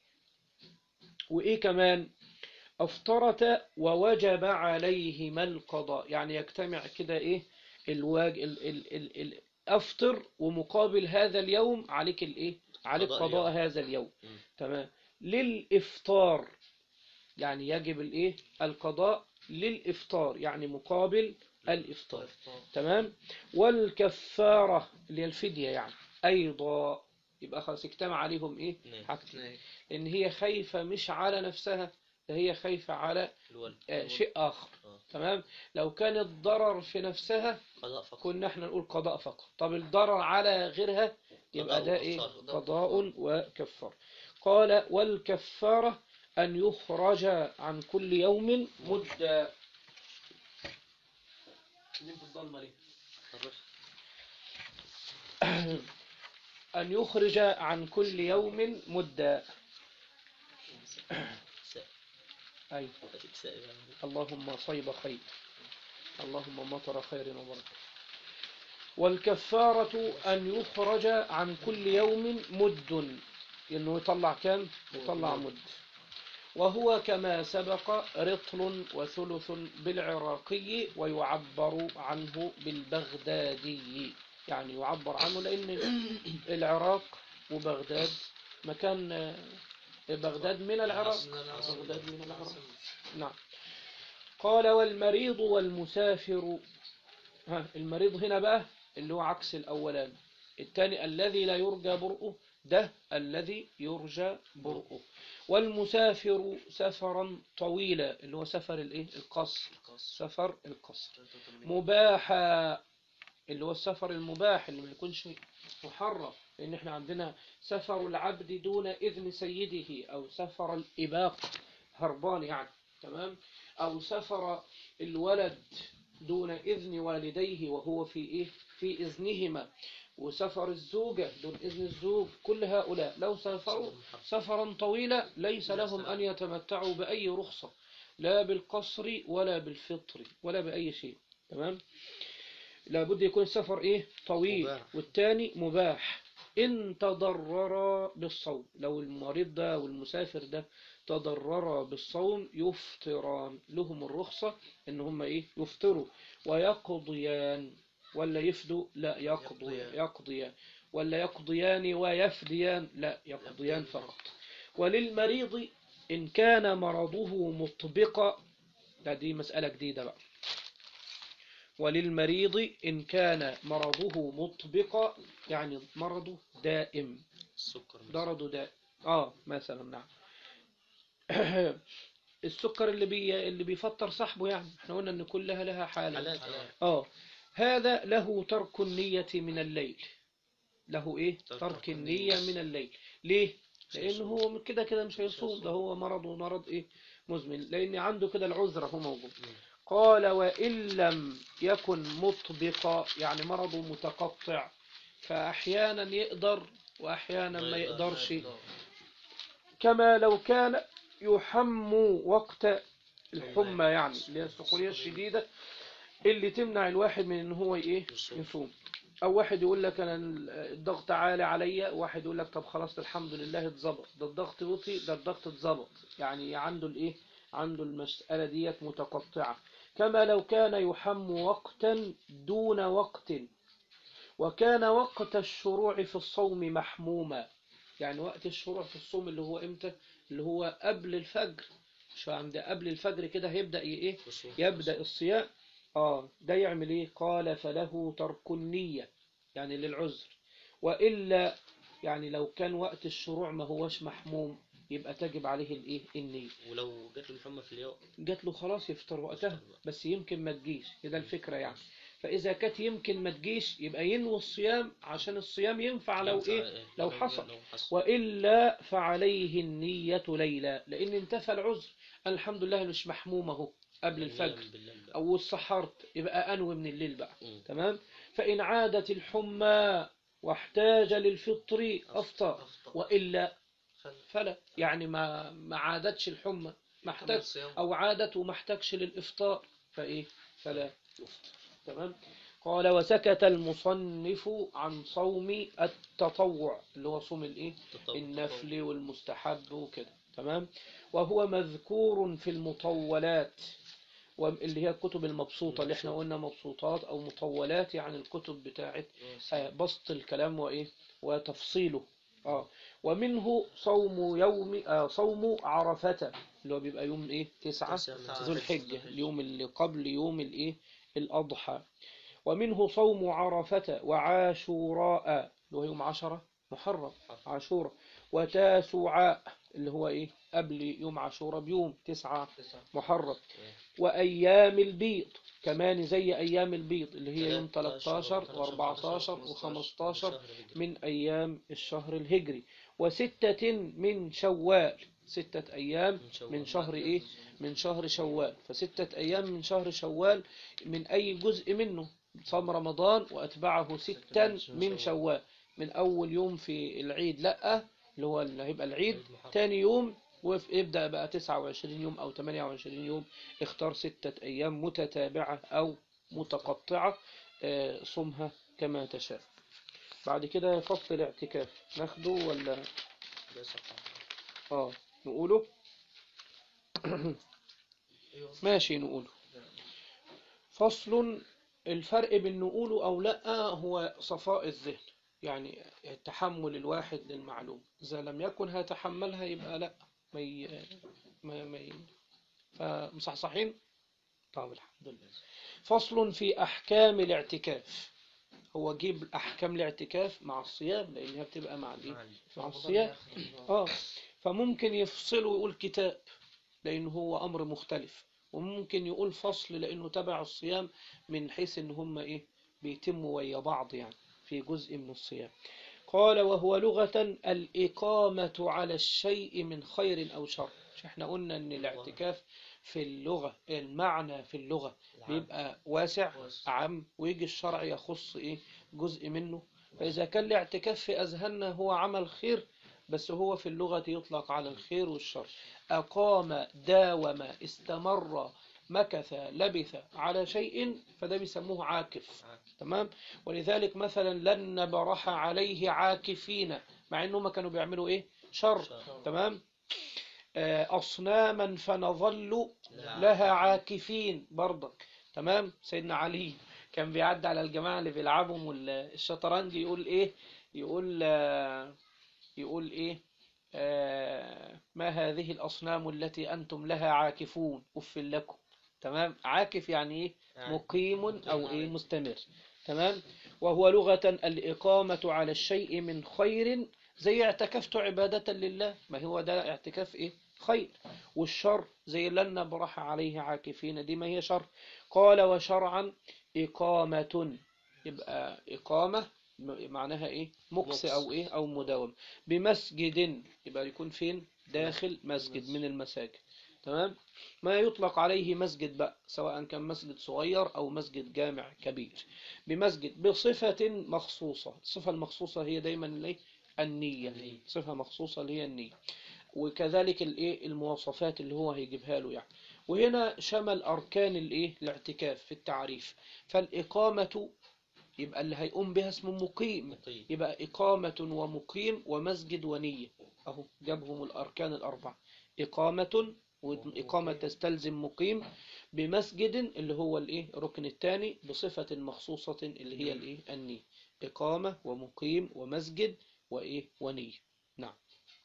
وإيه كمان؟ أفطرت ووجب عليهما القضاء، يعني يجتمع كده إيه الواج ال ال ال ال أفطر ومقابل هذا اليوم عليك الإيه؟ عليك قضاء اليوم. هذا اليوم، م. تمام. للإفطار، يعني يجب الإيه؟ القضاء للإفطار، يعني مقابل الإفطار، تمام. والكفارة اللي هي الفدية يعني أيضا، يبقى خلاص اجتمع عليهم إيه؟ حاجتين، إن هي خايفة مش على نفسها، هي خايفة على آه شيء آخر، آه. تمام. لو كان الضرر في نفسها كنا احنا نقول قضاء فقط. طب الضرر على غيرها يبقى ده إيه؟ قضاء وكفار. قال والكفارة أن يخرج عن كل يوم مدة. أن يخرج عن كل يوم مدة. أي اللهم صيب خير، اللهم مطر خير وبركة. والكفارة أن يخرج عن كل يوم مد، إنه يطلع كم؟ يطلع مد. وهو كما سبق رطل وثلث بالعراقي، ويعبر عنه بالبغدادي، يعني يعبر عنه لأن العراق وبغداد مكان، بغداد من العراق، بغداد من العراق، نعم. قال والمريض والمسافر، ها المريض هنا بقى اللي هو عكس الأولان، الثاني الذي لا يرجى برؤه، ده الذي يرجى برؤه. والمسافر سفرا طويلا، اللي هو سفر الايه القصر، سفر القصر. مباحا، اللي هو السفر المباح اللي ما يكونش محرم، لأن احنا عندنا سفر العبد دون إذن سيده، أو سفر الإباق هربان يعني، تمام. أو سفر الولد دون إذن والديه وهو في إيه في إذنهما، وسفر الزوجة دون إذن الزوج. كل هؤلاء لو سافروا سفرا طويلا ليس لهم أن يتمتعوا بأي رخصة، لا بالقصر ولا بالفطر ولا بأي شيء، تمام. لابد يكون السفر إيه طويل مباح. والتاني مباح. إن تضرر بالصوم، لو المريض ده والمسافر ده تضرر بالصوم يفطران، لهم الرخصة إن هم إيه يفطروا. ويقضيان، ولا يفدوا، لا يقضيان، يقضيان ولا يقضيان ويفديان، لا يقضيان فقط. وللمريض إن كان مرضه مطبقا، لا دي مسألة جديدة بقى. وللمريض إن كان مرضه مطبقا، يعني مرضه دائم،
السكر
مرضه دائم، آه مثلا نعم. السكر اللي بي اللي بيفطر صاحبه، يعني احنا قلنا ان كلها لها حالات، اه هذا له ترك النية من الليل، له إيه
ترك
ترك
النية.
النية من الليل. ليه؟
مش
لأنه
هيصوم.
هو كده كده مش
مش
هيصوم،
هيصوم.
ده هو مرض ومرض إيه مزمن، لأن عنده كده العذر هو موجود.
مم.
قال وإن لم يكن مطبقا، يعني مرضه متقطع، فأحيانا يقدر وأحيانا ما يقدرش، كما لو كان يحم وقت الحمى، يعني اللي هي السخونية الشديدة اللي تمنع الواحد من ان هو ايه
يصوم.
يصوم. او واحد يقول لك انا الضغط عالي عليا، واحد يقول لك طب خلاص الحمد لله اتظبط، ده الضغط وطي، ده الضغط اتظبط، يعني عنده الايه عنده المسألة ديت متقطعة. كما لو كان يحم وقتا دون وقت، وكان وقت الشروع في الصوم محموما. يعني وقت الشروع في الصوم اللي هو امتى؟ اللي هو قبل الفجر، مش عند قبل الفجر كده هيبدأ ايه
يصوم.
يبدأ الصيام. اه ده يعمل ايه؟ قال فله ترك النية، يعني للعذر. وإلا يعني لو كان وقت الشروع ما هوش محموم، يبقى تجب عليه الايه النية.
ولو جات له الحمى في اليوم
جات له خلاص يفطر وقتها،
يفطر بقى.
بس يمكن ما تجيش، كده الفكرة يعني. فإذا كانت يمكن ما تجيش، يبقى ينوي الصيام عشان الصيام ينفع لو
ينفع
إيه
إيه؟
لو حصل.
لو حصل.
وإلا فعليه النية ليلى، لأن انتفى العذر. الحمد لله مش محموم اهو قبل
يعني
الفجر
ينام بالليل بقى.
أو السحرت، يبقى أنوي من الليل بقى.
مم.
تمام. فإن عادت الحمى واحتاج للفطر أفطر، وإلا فلا، يعني ما ما عادتش الحمى ما احتاج، أو عادت وما احتاجش للإفطار، فإيه فلا يفطر. تمام. قال وسكت المصنف عن صوم التطوع، اللي هو صوم الإيه
تطوع.
النفل والمستحب وكده. تمام. وهو مذكور في المطولات، واللي هي الكتب المبسوطة، اللي احنا قلنا مبسوطات أو مطولات، يعني الكتب بتاعت آه، بسط الكلام وإيه وتفصيله. آه. ومنه صوم يوم آه صوم عرفة، اللي هو بيبقى يوم إيه تسعة
تسعة
ذو الحجة، اليوم اللي قبل يوم الإيه الأضحى. ومنه صوم عرفة وعاشوراء، اللي هو يوم عشرة محرم عاشوراء، وتاسوعاء اللي هو إيه قبل يوم عاشوراء بيوم تسعة محرم. وأيام البيض كمان زي أيام البيض اللي هي يوم ثلاثة عشر وأربعة عشر وخمسة عشر من أيام الشهر الهجري. وستة من شوال، ستة أيام من شهر إيه من شهر شوال. فستة أيام من شهر شوال من أي جزء منه؟ صام رمضان وأتبعه ستا من شوال، من أول يوم في العيد لأ اللي هو اللي هيبقى العيد، تاني يوم ويبدأ بقى تسعة وعشرين يوم أو ثمانية وعشرين يوم. اختار ستة أيام متتابعة أو متقطعة، آه، صمها كما تشاء. بعد كده فصل الاعتكاف ناخده ولا آه نقوله؟ ماشي نقوله. فصل الفرق بين نقوله أو لأ هو صفاء الذهن، يعني تحمل الواحد للمعلوم. إذا لم يكن هيتحملها يبقى لأ ما ي... ما ما ي... فمصحصحين. طب الحمد لله. فصل في أحكام الاعتكاف، هو جيب أحكام الاعتكاف مع الصيام لأنها بتبقى مع الإيه مع الصيام. آه فممكن يفصل ويقول كتاب لأنه هو أمر مختلف، وممكن يقول فصل لأنه تبع الصيام من حيث إن هم إيه بيتموا ويا بعض، يعني في جزء من الصيام. قال وهو لغة الإقامة على الشيء من خير أو شر. مش احنا قلنا إن الاعتكاف في اللغة المعنى في اللغة بيبقى واسع عام، ويجي الشرع يخص إيه جزء منه. فإذا كان الاعتكاف في أذهاننا هو عمل خير، بس هو في اللغة يطلق على الخير والشر. أقام داوم استمر مكث لبث على شيء، فده بيسموه عاكف. تمام. ولذلك مثلا لن نبرح عليه عاكفين، مع انهم كانوا بيعملوا ايه شر. تمام. أصناما فنظل لها عاكفين برضك. تمام. سيدنا علي كان بيعدي على الجماعة اللي بيلعبهم الشطرنج، يقول ايه يقول يقول ايه آه ما هذه الأصنام التي أنتم لها عاكفون أف لكم. تمام. عاكف يعني ايه مقيم أو ايه مستمر. تمام. وهو لغة الإقامة على الشيء من خير، زي اعتكفت عبادة لله، ما هو ده اعتكاف ايه خير. والشر زي لن نبرح عليه عاكفين، دي ما هي شر. قال وشرعا إقامة، يبقى إقامة معناها إيه؟ مكس أو إيه أو مداوم. بمسجد يبقى يكون فين؟ داخل مسجد من المساجد. تمام. ما يطلق عليه مسجد بقى، سواء كان مسجد صغير أو مسجد جامع كبير. بمسجد بصفة مخصوصة. الصفة المخصوصة هي دايما الإيه؟ النية. صفة مخصوصة اللي هي النية. وكذلك الايه المواصفات اللي هو هيجيبها له يعني. وهنا شمل أركان الايه الاعتكاف في التعريف. فالإقامة يبقى اللي هيقوم بها اسمه مقيم، يبقى إقامة ومقيم ومسجد ونية. أهو جابهم الأركان الأربعة. إقامة، والإقامة تستلزم مقيم، بمسجد اللي هو الايه ركن الثاني، بصفة مخصوصة اللي هي الايه النية. إقامة ومقيم ومسجد وإيه ونية. نعم.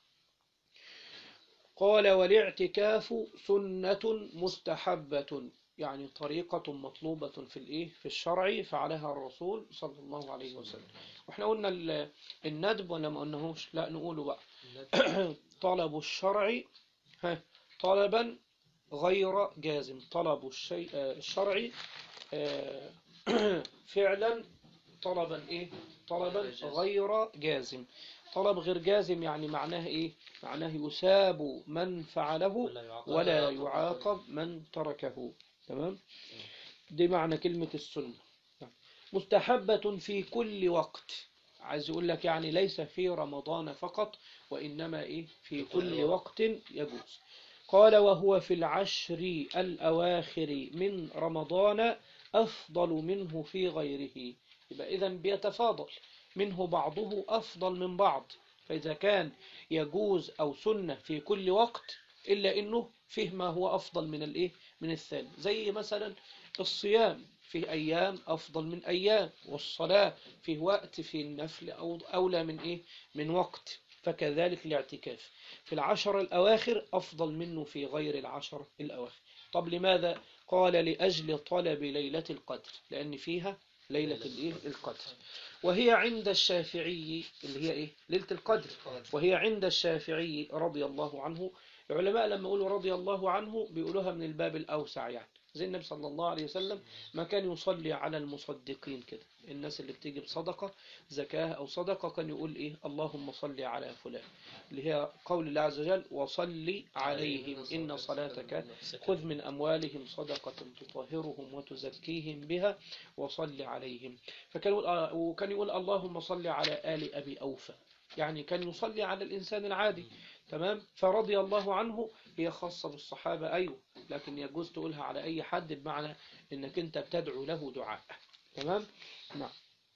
قال والاعتكاف سنة مستحبة، يعني طريقة مطلوبة في الايه في الشرع فعلها الرسول صلى الله عليه وسلم. واحنا قلنا الندب ولا ما قلناهوش؟ لا نقوله بقى. طلب الشرع طلبا غير جازم. طلب الشيء الشرعي فعلا طلبا ايه طلبا غير جازم. طلب غير جازم يعني معناه ايه؟ معناه يثاب من فعله ولا يعاقب من تركه. تمام. دي معنى كلمة السنة. مستحبة في كل وقت، عايز يقول لك يعني ليس في رمضان فقط، وإنما إيه في كل وقت يجوز. قال وهو في العشر الأواخر من رمضان أفضل منه في غيره. يبقى إذن بيتفاضل، منه بعضه أفضل من بعض. فإذا كان يجوز أو سنة في كل وقت، إلا إنه فيه ما هو أفضل من الإيه من الثاني. زي مثلا الصيام في أيام أفضل من أيام، والصلاة في وقت في النفل أو أولى من إيه من وقت. فكذلك الاعتكاف في العشر الأواخر أفضل منه في غير العشر الأواخر. طب لماذا؟ قال لأجل طلب ليلة القدر، لأن فيها ليلة الإيه القدر. وهي عند الشافعي اللي هي إيه ليلة القدر، وهي عند الشافعي رضي الله عنه. العلماء لما يقولوا رضي الله عنه بيقولوها من الباب الأوسع، يعني زي النبي صلى الله عليه وسلم ما كان يصلي على المصدقين كده، الناس اللي بتيجي بصدقة زكاة أو صدقة، كان يقول إيه اللهم صل على فلان، اللي هي قول الله عز وجل وصل عليهم إن صلاتك خذ من أموالهم صدقة تطهرهم وتزكيهم بها وصل عليهم. فكان يقول آه وكان يقول اللهم صل على آل أبي أوفى، يعني كان يصلي على الإنسان العادي. تمام. فرضي الله عنه هي خاصة بالصحابة أيوه، لكن يجوز تقولها على أي حد بمعنى إنك أنت بتدعو له دعاء. تمام. نعم.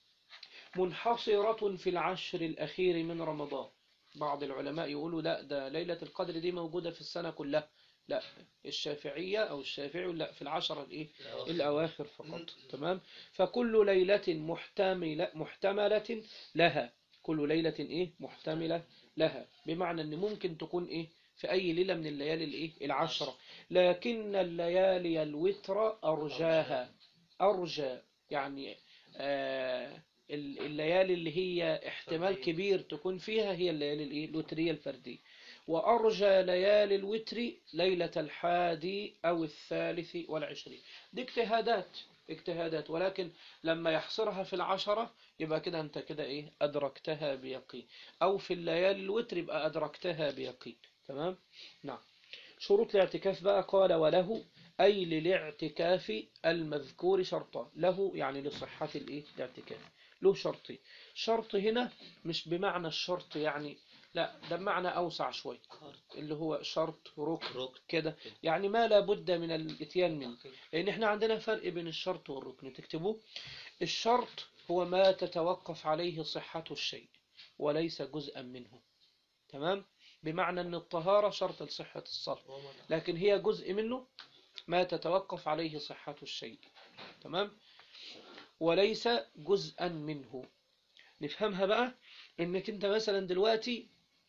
منحصرة في العشر الأخير من رمضان. بعض العلماء يقولوا لا ده ليلة القدر دي موجودة في السنة كلها. لا، الشافعية أو الشافعي لا، في العشر الإيه الأواخر فقط. تمام. فكل ليلة محتملة محتملة لها، كل ليلة إيه محتملة لها، بمعنى أن ممكن تكون إيه في أي ليلة من الليالي الإيه العشرة. لكن الليالي الوتر أرجاها. أرجى يعني آه الليالي اللي هي احتمال كبير تكون فيها هي الليالي الإيه الوترية الفردية. وأرجى ليالي الوتر ليلة الحادي أو الثالث والعشرين. دي اجتهادات اجتهادات ولكن لما يحصرها في العشرة يبقى كده أنت كده إيه أدركتها بيقين، أو في الليالي الوتر يبقى أدركتها بيقين. تمام. نعم. شروط الاعتكاف بقى. قال وله أي للاعتكاف المذكور شرطان. له يعني لصحة الإيه الاعتكاف له شرطي. شرط هنا مش بمعنى الشرط يعني، لا ده بمعنى أوسع شوي، اللي هو شرط ركن كده، يعني ما لا بد من الاتيان منه. لأن احنا عندنا فرق بين الشرط والركن، تكتبوه. الشرط هو ما تتوقف عليه صحة الشيء وليس جزءا منه. تمام. بمعنى أن الطهارة شرط لصحة الصلاة، لكن هي جزء منه ما تتوقف عليه صحة الشيء. تمام. وليس جزءا منه. نفهمها بقى. انك انت مثلا دلوقتي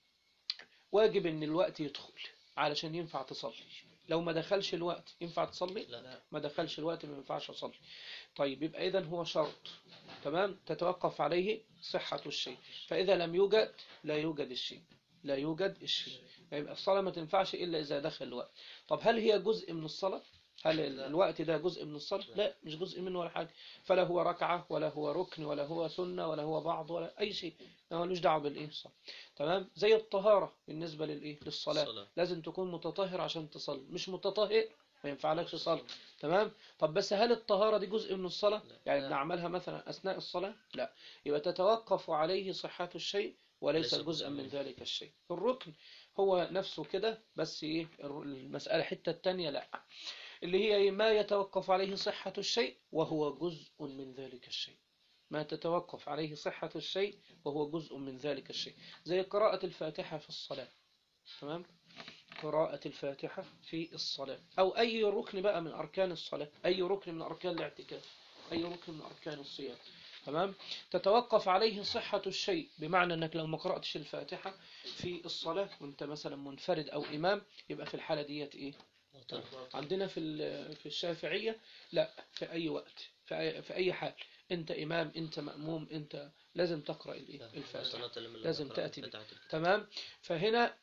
واجب ان الوقت يدخل علشان ينفع تصلي. لو ما دخلش الوقت ينفع تصلي؟ لا. ما دخلش الوقت ما ينفعش اصلي. طيب يبقى اذا هو شرط. تمام. تتوقف عليه صحة الشيء، فاذا لم يوجد لا يوجد الشيء، لا يوجد الشيء. يبقى الصلاة ما تنفعش الا اذا دخل الوقت. طب هل هي جزء من الصلاة؟ هل الوقت ده جزء من الصلاة؟ لا، مش جزء منه ولا حاجة. فلا هو ركعة ولا هو ركن ولا هو سنة ولا هو بعض ولا أي شيء، ملوش دعوة بالإيه الصلاة. تمام. زي الطهارة بالنسبة للإيه للصلاة،
الصلاة.
لازم تكون متطهر عشان تصلي، مش متطهر ما ينفعلكش صلاة. تمام. طب بس هل الطهارة دي جزء من الصلاة؟ يعني
لا.
بنعملها مثلا أثناء الصلاة؟ لا. يبقى تتوقف عليه صحة الشيء وليس
ليس
جزءا
جزء
من
منه.
ذلك الشيء. الركن هو نفسه كده، بس إيه المسألة حتة التانية لا، اللي هي إيه؟ ما يتوقف عليه صحة الشيء وهو جزء من ذلك الشيء. ما تتوقف عليه صحة الشيء وهو جزء من ذلك الشيء، زي قراءة الفاتحة في الصلاة. تمام. قراءة الفاتحة في الصلاة، أو أي ركن بقى من أركان الصلاة، أي ركن من أركان الاعتكاف، أي ركن من أركان الصيام. تمام. تتوقف عليه صحة الشيء، بمعنى أنك لو ما قرأتش الفاتحة في الصلاة وأنت مثلا منفرد أو إمام، يبقى في الحالة ديت إيه؟ عندنا في في الشافعية لا، في أي وقت، في أي, في أي حال، أنت إمام أنت مأموم أنت لازم تقرأ الفاتحة، لازم تأتي به. تمام. فهنا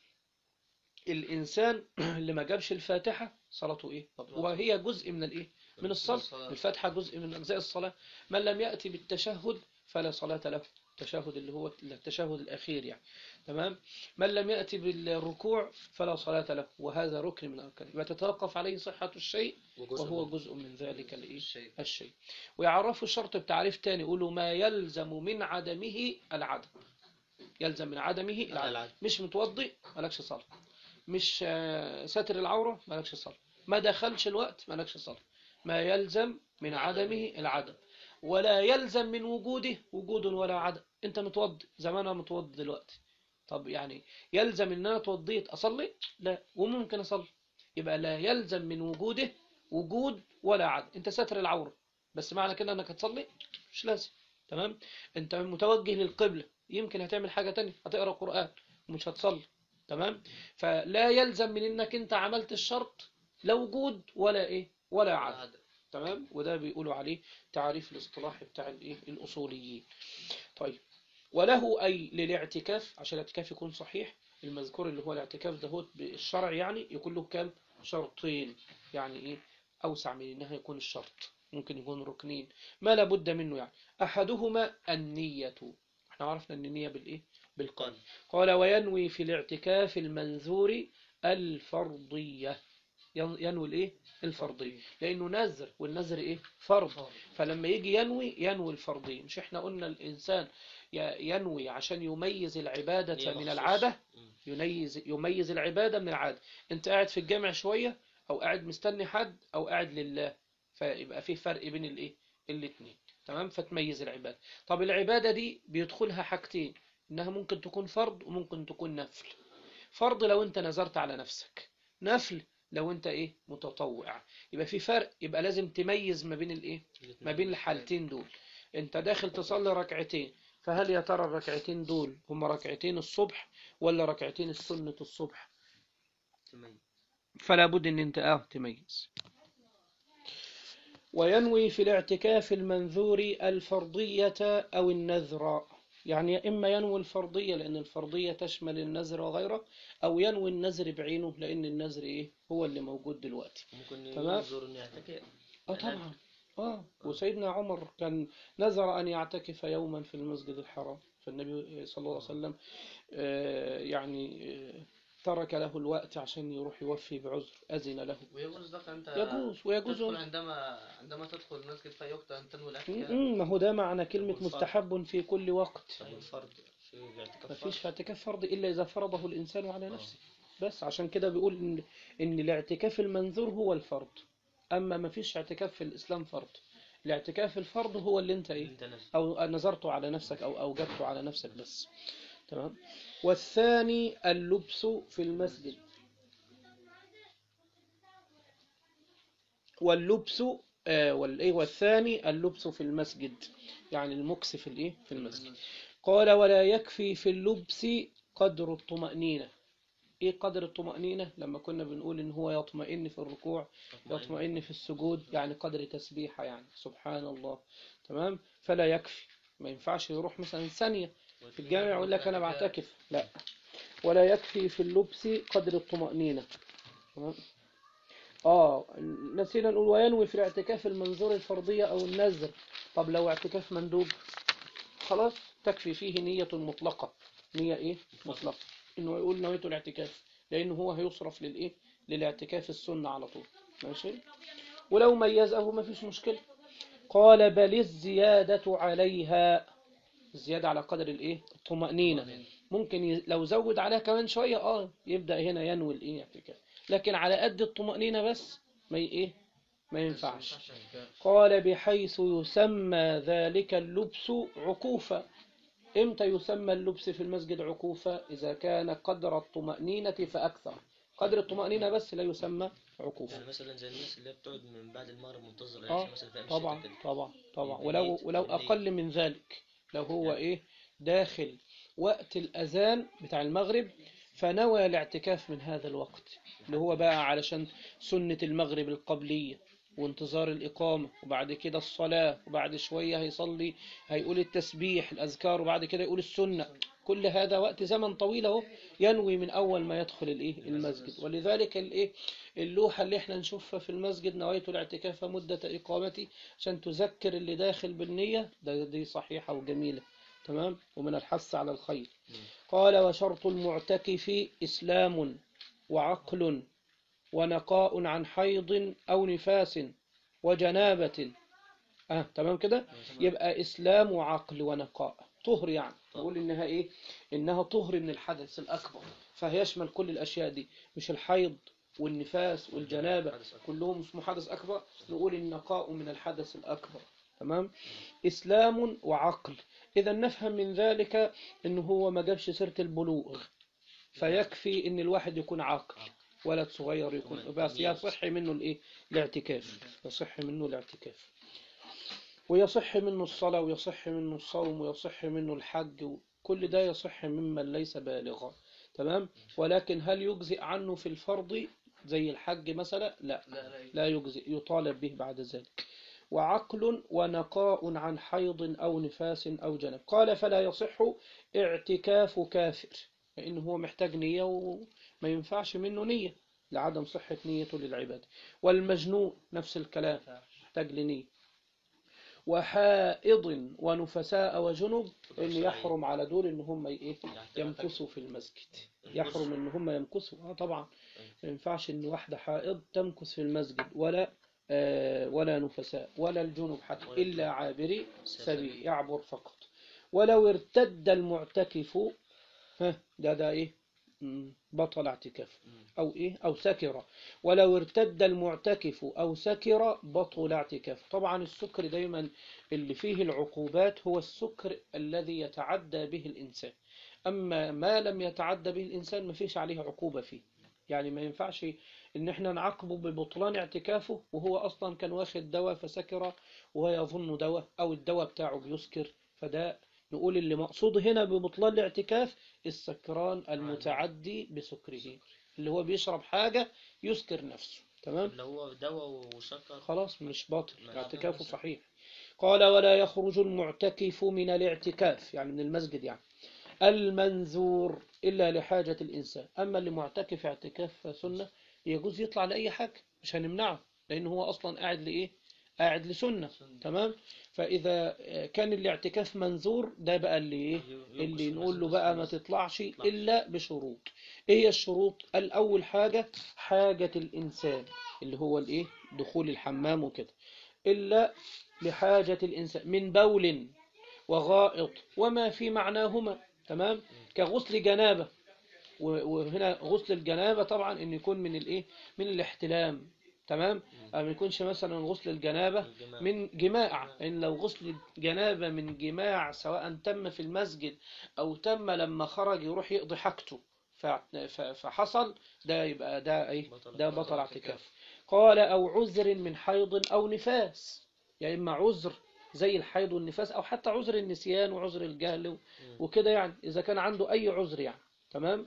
الإنسان اللي ما جابش الفاتحة صلاته إيه؟ وهي جزء من الإيه؟ من الصلاة. الفاتحة جزء من أجزاء الصلاة. من لم يأتي بالتشهد فلا صلاة له، التشهد اللي هو التشهد الأخير يعني. تمام. من لم يأتي بالركوع فلا صلاة له، وهذا ركن من أركان. يبقى تتوقف عليه صحة الشيء وهو جزء من ذلك الإيه؟ الشيء. ويعرفوا الشرط بتعريف تاني، يقولوا ما يلزم من عدمه العدم. يلزم من عدمه العدم. مش متوضئ مالكش صلاة، مش ساتر العورة مالكش صلاة، ما دخلش الوقت مالكش صلاة. ما يلزم من عدمه العدم، ولا يلزم من وجوده وجود ولا عدم. انت متوضي زي ما انا متوضي دلوقتي، طب يعني يلزم ان انا اتوضيت اصلي؟ لا، وممكن اصلي. يبقى لا يلزم من وجوده وجود ولا عدم. انت ساتر العورة، بس معنى كده انك هتصلي؟ مش لازم. تمام. انت متوجه للقبلة، يمكن هتعمل حاجة تانية، هتقرأ قرآن ومش هتصلي. تمام. فلا يلزم من انك انت عملت الشرط لا وجود ولا ايه ولا عدم. تمام. وده بيقولوا عليه تعريف الاصطلاح بتاع الايه الاصوليين. طيب. وله اي للاعتكاف، عشان الاعتكاف يكون صحيح المذكور اللي هو الاعتكاف ده هو بالشرع يعني يكون له كام شرطين، يعني ايه اوسع من انها يكون الشرط، ممكن يكون ركنين ما لابد منه يعني. احدهما النية. احنا عرفنا ان النية بالايه بالقلب. قال وينوي في الاعتكاف المنذور الفرضية، ينوي الايه الفرضية، لانه نذر، والنذر ايه فرض. فلما يجي ينوي ينوي الفرضية. مش احنا قلنا الانسان ينوي عشان يميز العبادة من العادة، يميز يميز العبادة من العادة. انت قاعد في الجامع شوية، او قاعد مستني حد، او قاعد لله، فيبقى في فرق بين الايه الاثنين. تمام. فتميز العبادة. طب العبادة دي بيدخلها حاجتين، انها ممكن تكون فرض وممكن تكون نفل. فرض لو انت نذرت على نفسك، نفل لو انت ايه متطوع. يبقى في فرق، يبقى لازم تميز ما بين الايه ما بين الحالتين دول. انت داخل تصلي ركعتين، فهل يا ترى الركعتين دول هم ركعتين الصبح ولا ركعتين السنة الصبح؟ فلا بد ان انت اه تميز. وينوي في الاعتكاف المنذور الفرضية او النذر، يعني إما ينوي الفرضية لأن الفرضية تشمل النذر وغيره، أو ينوي النذر بعينه لأن النذر إيه هو اللي موجود دلوقتي.
ممكن
تمام.
ينظر إنه يعتكف.
آه طبعا. آه وسيدنا عمر كان نذر أن يعتكف يوما في المسجد الحرام، فالنبي صلى الله عليه وسلم آه يعني آه ترك له الوقت عشان يروح يوفي بعذر، أذن له.
ويجوز لك أنت
يجوز ويجوز
تدخل عندما عندما تدخل المسجد في وقت أن تنوي الاعتكاف.
ما هو ده معنى كلمة مستحب في كل وقت.
طيب الفرض في الاعتكاف
ما فيش اعتكاف فرض إلا إذا فرضه الإنسان على نفسه. بس عشان كده بيقول إن, إن الاعتكاف المنذور هو الفرض، أما ما فيش اعتكاف في الإسلام فرض. الاعتكاف الفرض هو اللي انت ايه او نظرته على نفسك او اوجبته على نفسك بس. تمام. والثاني اللبس في المسجد. واللبس آه والايه والثاني اللبس في المسجد، يعني المكس في الايه في المسجد. قال ولا يكفي في اللبس قدر الطمأنينة. ايه قدر الطمأنينة؟ لما كنا بنقول ان هو يطمئن في الركوع يطمئن في السجود، يعني قدر تسبيحة، يعني سبحان الله. تمام. فلا يكفي، ما ينفعش يروح مثلا ثانية في الجامع يقول لك انا بعتكف، لا. ولا يكفي في اللبس قدر الطمأنينة. تمام. اه نسينا نقول وينوي في الاعتكاف المنظور الفرضية او النذر. طب لو اعتكاف مندوب خلاص تكفي فيه نية مطلقة. نية ايه مطلقة، انه يقول نويت الاعتكاف، لانه هو هيصرف للايه للاعتكاف السنة على طول. ماشي. ولو ميزه ما فيش مشكلة. قال بل الزيادة عليها، الزيادة على قدر الايه الطمأنينة. ممكن ي... لو زود عليها كمان شوية اه يبدأ هنا ينوي الايه اعتكاف، لكن على قد الطمأنينة بس ما ي... ايه ما ينفعش. قال بحيث يسمى ذلك اللبس عكوفا. امتى يسمى اللبس في المسجد عكوفا؟ إذا كان قدر الطمأنينة فأكثر. قدر الطمأنينة بس لا يسمى عكوفا.
يعني مثلا زي الناس اللي هي بتقعد من بعد المغرب منتظر
اه
العشاء مثلا في أيام الشتاء
طبعا
كده،
طبعا طبعا،
بنية
ولو ولو
بالنية
أقل من ذلك، لو هو
يعني.
إيه داخل وقت الأذان بتاع المغرب فنوى الاعتكاف من هذا الوقت، اللي هو بقى علشان سنة المغرب القبلية وانتظار الإقامة وبعد كده الصلاة وبعد شوية هيصلي هيقول التسبيح الأذكار وبعد كده يقول السنة. كل هذا وقت زمن طويل اهو، ينوي من أول ما يدخل الإيه المسجد. ولذلك الإيه اللوحة اللي احنا نشوفها في المسجد نويت الاعتكاف مدة إقامتي عشان تذكر اللي داخل بالنية ده، دي صحيحة وجميلة تمام، ومن الحث على الخير. قال وشرط المعتكف إسلام وعقل ونقاء عن حيض أو نفاس وجنابة. اه تمام كده. يبقى إسلام وعقل ونقاء، طهر يعني نقول إنها إيه إنها طهر من الحدث الأكبر، فهيشمل كل الأشياء دي، مش الحيض والنفاس والجنابة كلهم اسمه حدث أكبر، نقول النقاء من الحدث الأكبر. تمام. إسلام وعقل. إذا نفهم من ذلك إنه هو ما جابش سيرة البلوغ، فيكفي إن الواحد يكون عاقل، ولد صغير يكون بس يصح منه الإيه الاعتكاف، يصح منه الاعتكاف، ويصح منه الصلاة ويصح منه الصوم ويصح منه الحج، كل ده يصح ممن ليس بالغا. تمام. ولكن هل يجزئ عنه في الفرض زي الحج مثلا؟ لا لا يجزئ، يطالب به بعد ذلك. وعقل ونقاء عن حيض أو نفاس أو جنب. قال فلا يصح اعتكاف كافر، لأنه هو محتاج نية وما ينفعش منه نية لعدم صحة نيته للعبادة. والمجنون نفس الكلام محتاج لنية. وحائض ونفساء وجنب، ان يحرم على دول ان هم ايه يمكثوا في المسجد، يحرم ان هم يمكثوا اه طبعا. ما ينفعش ان واحده حائض تمكث في المسجد، ولا آه ولا نفساء ولا الجنب حتى، الا عابري سبيل يعبر فقط. ولو ارتد المعتكف ها ده ده ايه مم، بطل اعتكاف او ايه او سكر. ولو ارتد المعتكف او سكر بطل اعتكاف. طبعا السكر دايما اللي فيه العقوبات هو السكر الذي يتعدى به الانسان، اما ما لم يتعدى به الانسان ما فيش عليه عقوبة فيه. يعني ما ينفعش ان احنا نعاقبه ببطلان اعتكافه وهو اصلا كان واخد دواء فسكر وهو يظن دواء او الدواء بتاعه بيسكر، فده نقول اللي مقصود هنا ببطلان الاعتكاف السكران المتعدي بسكره، اللي هو بيشرب حاجة يسكر نفسه. تمام.
لو هو دواء وسكر
خلاص مش باطل،
ما
اعتكافه
مثلا.
صحيح. قال ولا يخرج المعتكف من الاعتكاف يعني من المسجد يعني المنذور إلا لحاجة الإنسان. أما اللي معتكف اعتكاف سنة يجوز يطلع لأي حاجة مش هنمنعه، لأنه هو أصلا قاعد لإيه قاعد لسنة. تمام. فإذا كان الاعتكاف منذور ده بقى اللي إيه اللي نقول له بقى ما تطلعش إلا بشروط. إيه هي الشروط؟ الأول حاجة حاجة الإنسان اللي هو الإيه دخول الحمام وكده، إلا لحاجة الإنسان من بول وغائط وما في معناهما. تمام. كغسل جنابة، وهنا غسل الجنابة طبعا إن يكون من الإيه من الاحتلام. تمام. أو ما يكونش مثلا غسل الجنابة من جماع، إن لو غسل الجنابة من جماع سواء تم في المسجد أو تم لما خرج يروح يقضي حاجته فحصل ده يبقى ده إيه ده بطل اعتكاف. قال أو عذر من حيض أو نفاس، يا يعني إما عذر زي الحيض والنفاس أو حتى عذر النسيان وعذر الجهل وكده، يعني إذا كان عنده أي عذر يعني. تمام.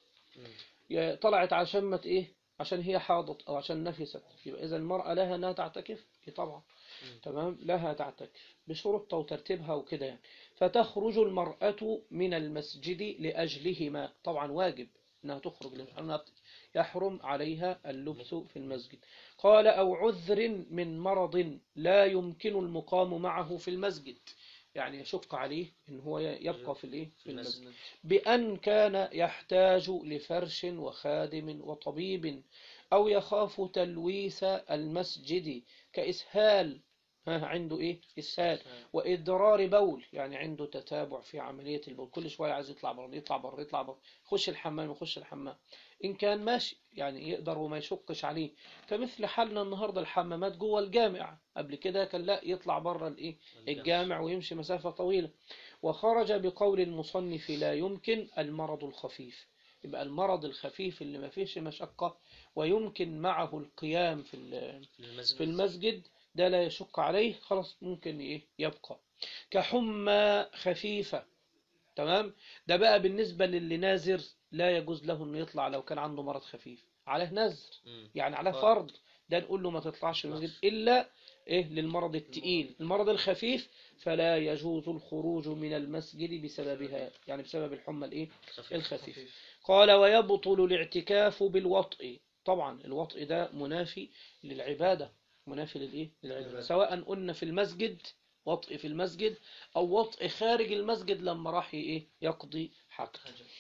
طلعت عشان مت إيه عشان هي حاضت أو عشان نفست، يبقى إذا المرأة لها أنها تعتكف طبعا. تمام. لها تعتكف بشروطها وترتيبها وكده يعني. فتخرج المرأة من المسجد لأجلهما، طبعا واجب إنها تخرج لأنها يحرم عليها اللبس في المسجد. قال أو عذر من مرض لا يمكن المقام معه في المسجد، يعني يشق عليه إن هو يبقى في الإيه في المسجد، بأن كان يحتاج لفرش وخادم وطبيب، أو يخاف تلويث المسجد كإسهال، ها عنده إيه إسهال وإدرار بول، يعني عنده تتابع في عملية البول، كل شوية عايز يطلع بره يطلع بره يطلع بره، خش الحمام يخش الحمام. إن كان ماشي يعني يقدر وما يشقش عليه، كمثل حالنا النهاردة الحمامات جوه الجامع، قبل كده كان لا يطلع بره الإيه الجامع ويمشي مسافة طويلة. وخرج بقول المصنف لا يمكن المرض الخفيف، يبقى المرض الخفيف اللي ما فيش مشقة ويمكن معه القيام في في المسجد ده لا يشق عليه، خلاص ممكن إيه يبقى. كحمى خفيفة، تمام، ده بقى بالنسبة للي نازر لا يجوز له انه يطلع لو كان عنده مرض خفيف، عليه نذر يعني عليه فرض، ده نقول له ما تطلعش المسجد إلا إيه للمرض التقيل. المرض الخفيف فلا يجوز الخروج من المسجد بسببها، يعني بسبب الحمى الإيه الخفيف. قال ويبطل الاعتكاف بالوطء، طبعا الوطء ده منافي للعبادة، منافي للإيه للعبادة، سواء قلنا في المسجد وطء في المسجد أو وطء خارج المسجد لما راح إيه يقضي حاجته.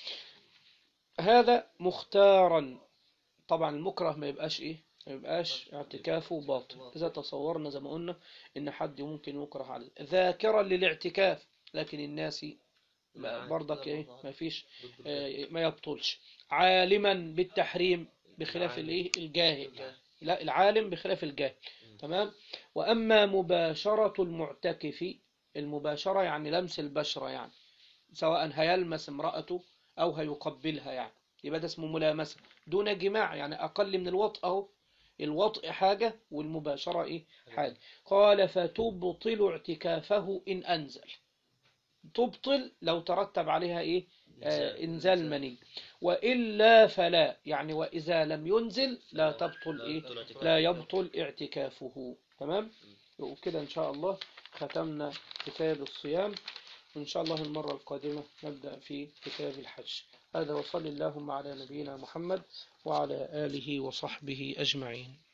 هذا مختارا، طبعا المكره ما يبقاش إيه ما يبقاش اعتكافه باطل، إذا تصورنا زي ما قلنا إن حد ممكن يكره عليه ذاكرا للاعتكاف، لكن الناس برضك إيه ما فيش ما يبطلش. عالما بالتحريم بخلاف الإيه الجاهل، لا العالم بخلاف الجاهل، تمام. وأما مباشرة المعتكف، المباشرة يعني لمس البشرة، يعني سواء هيلمس امرأته أو هيقبلها، يعني يبقى ده اسمه ملامسة دون جماع، يعني أقل من الوطء، أو الوطء حاجة والمباشرة إيه حاجة. قال فتبطل اعتكافه إن أنزل، تبطل لو ترتب عليها إيه آه إنزال مني، وإلا فلا، يعني وإذا لم ينزل لا تبطل إيه لا يبطل اعتكافه، تمام. وكده إن شاء الله ختمنا كتاب الصيام، وإن شاء الله المرة القادمة نبدأ في كتاب الحج. هذا وصل اللهم على نبينا محمد وعلى آله وصحبه أجمعين.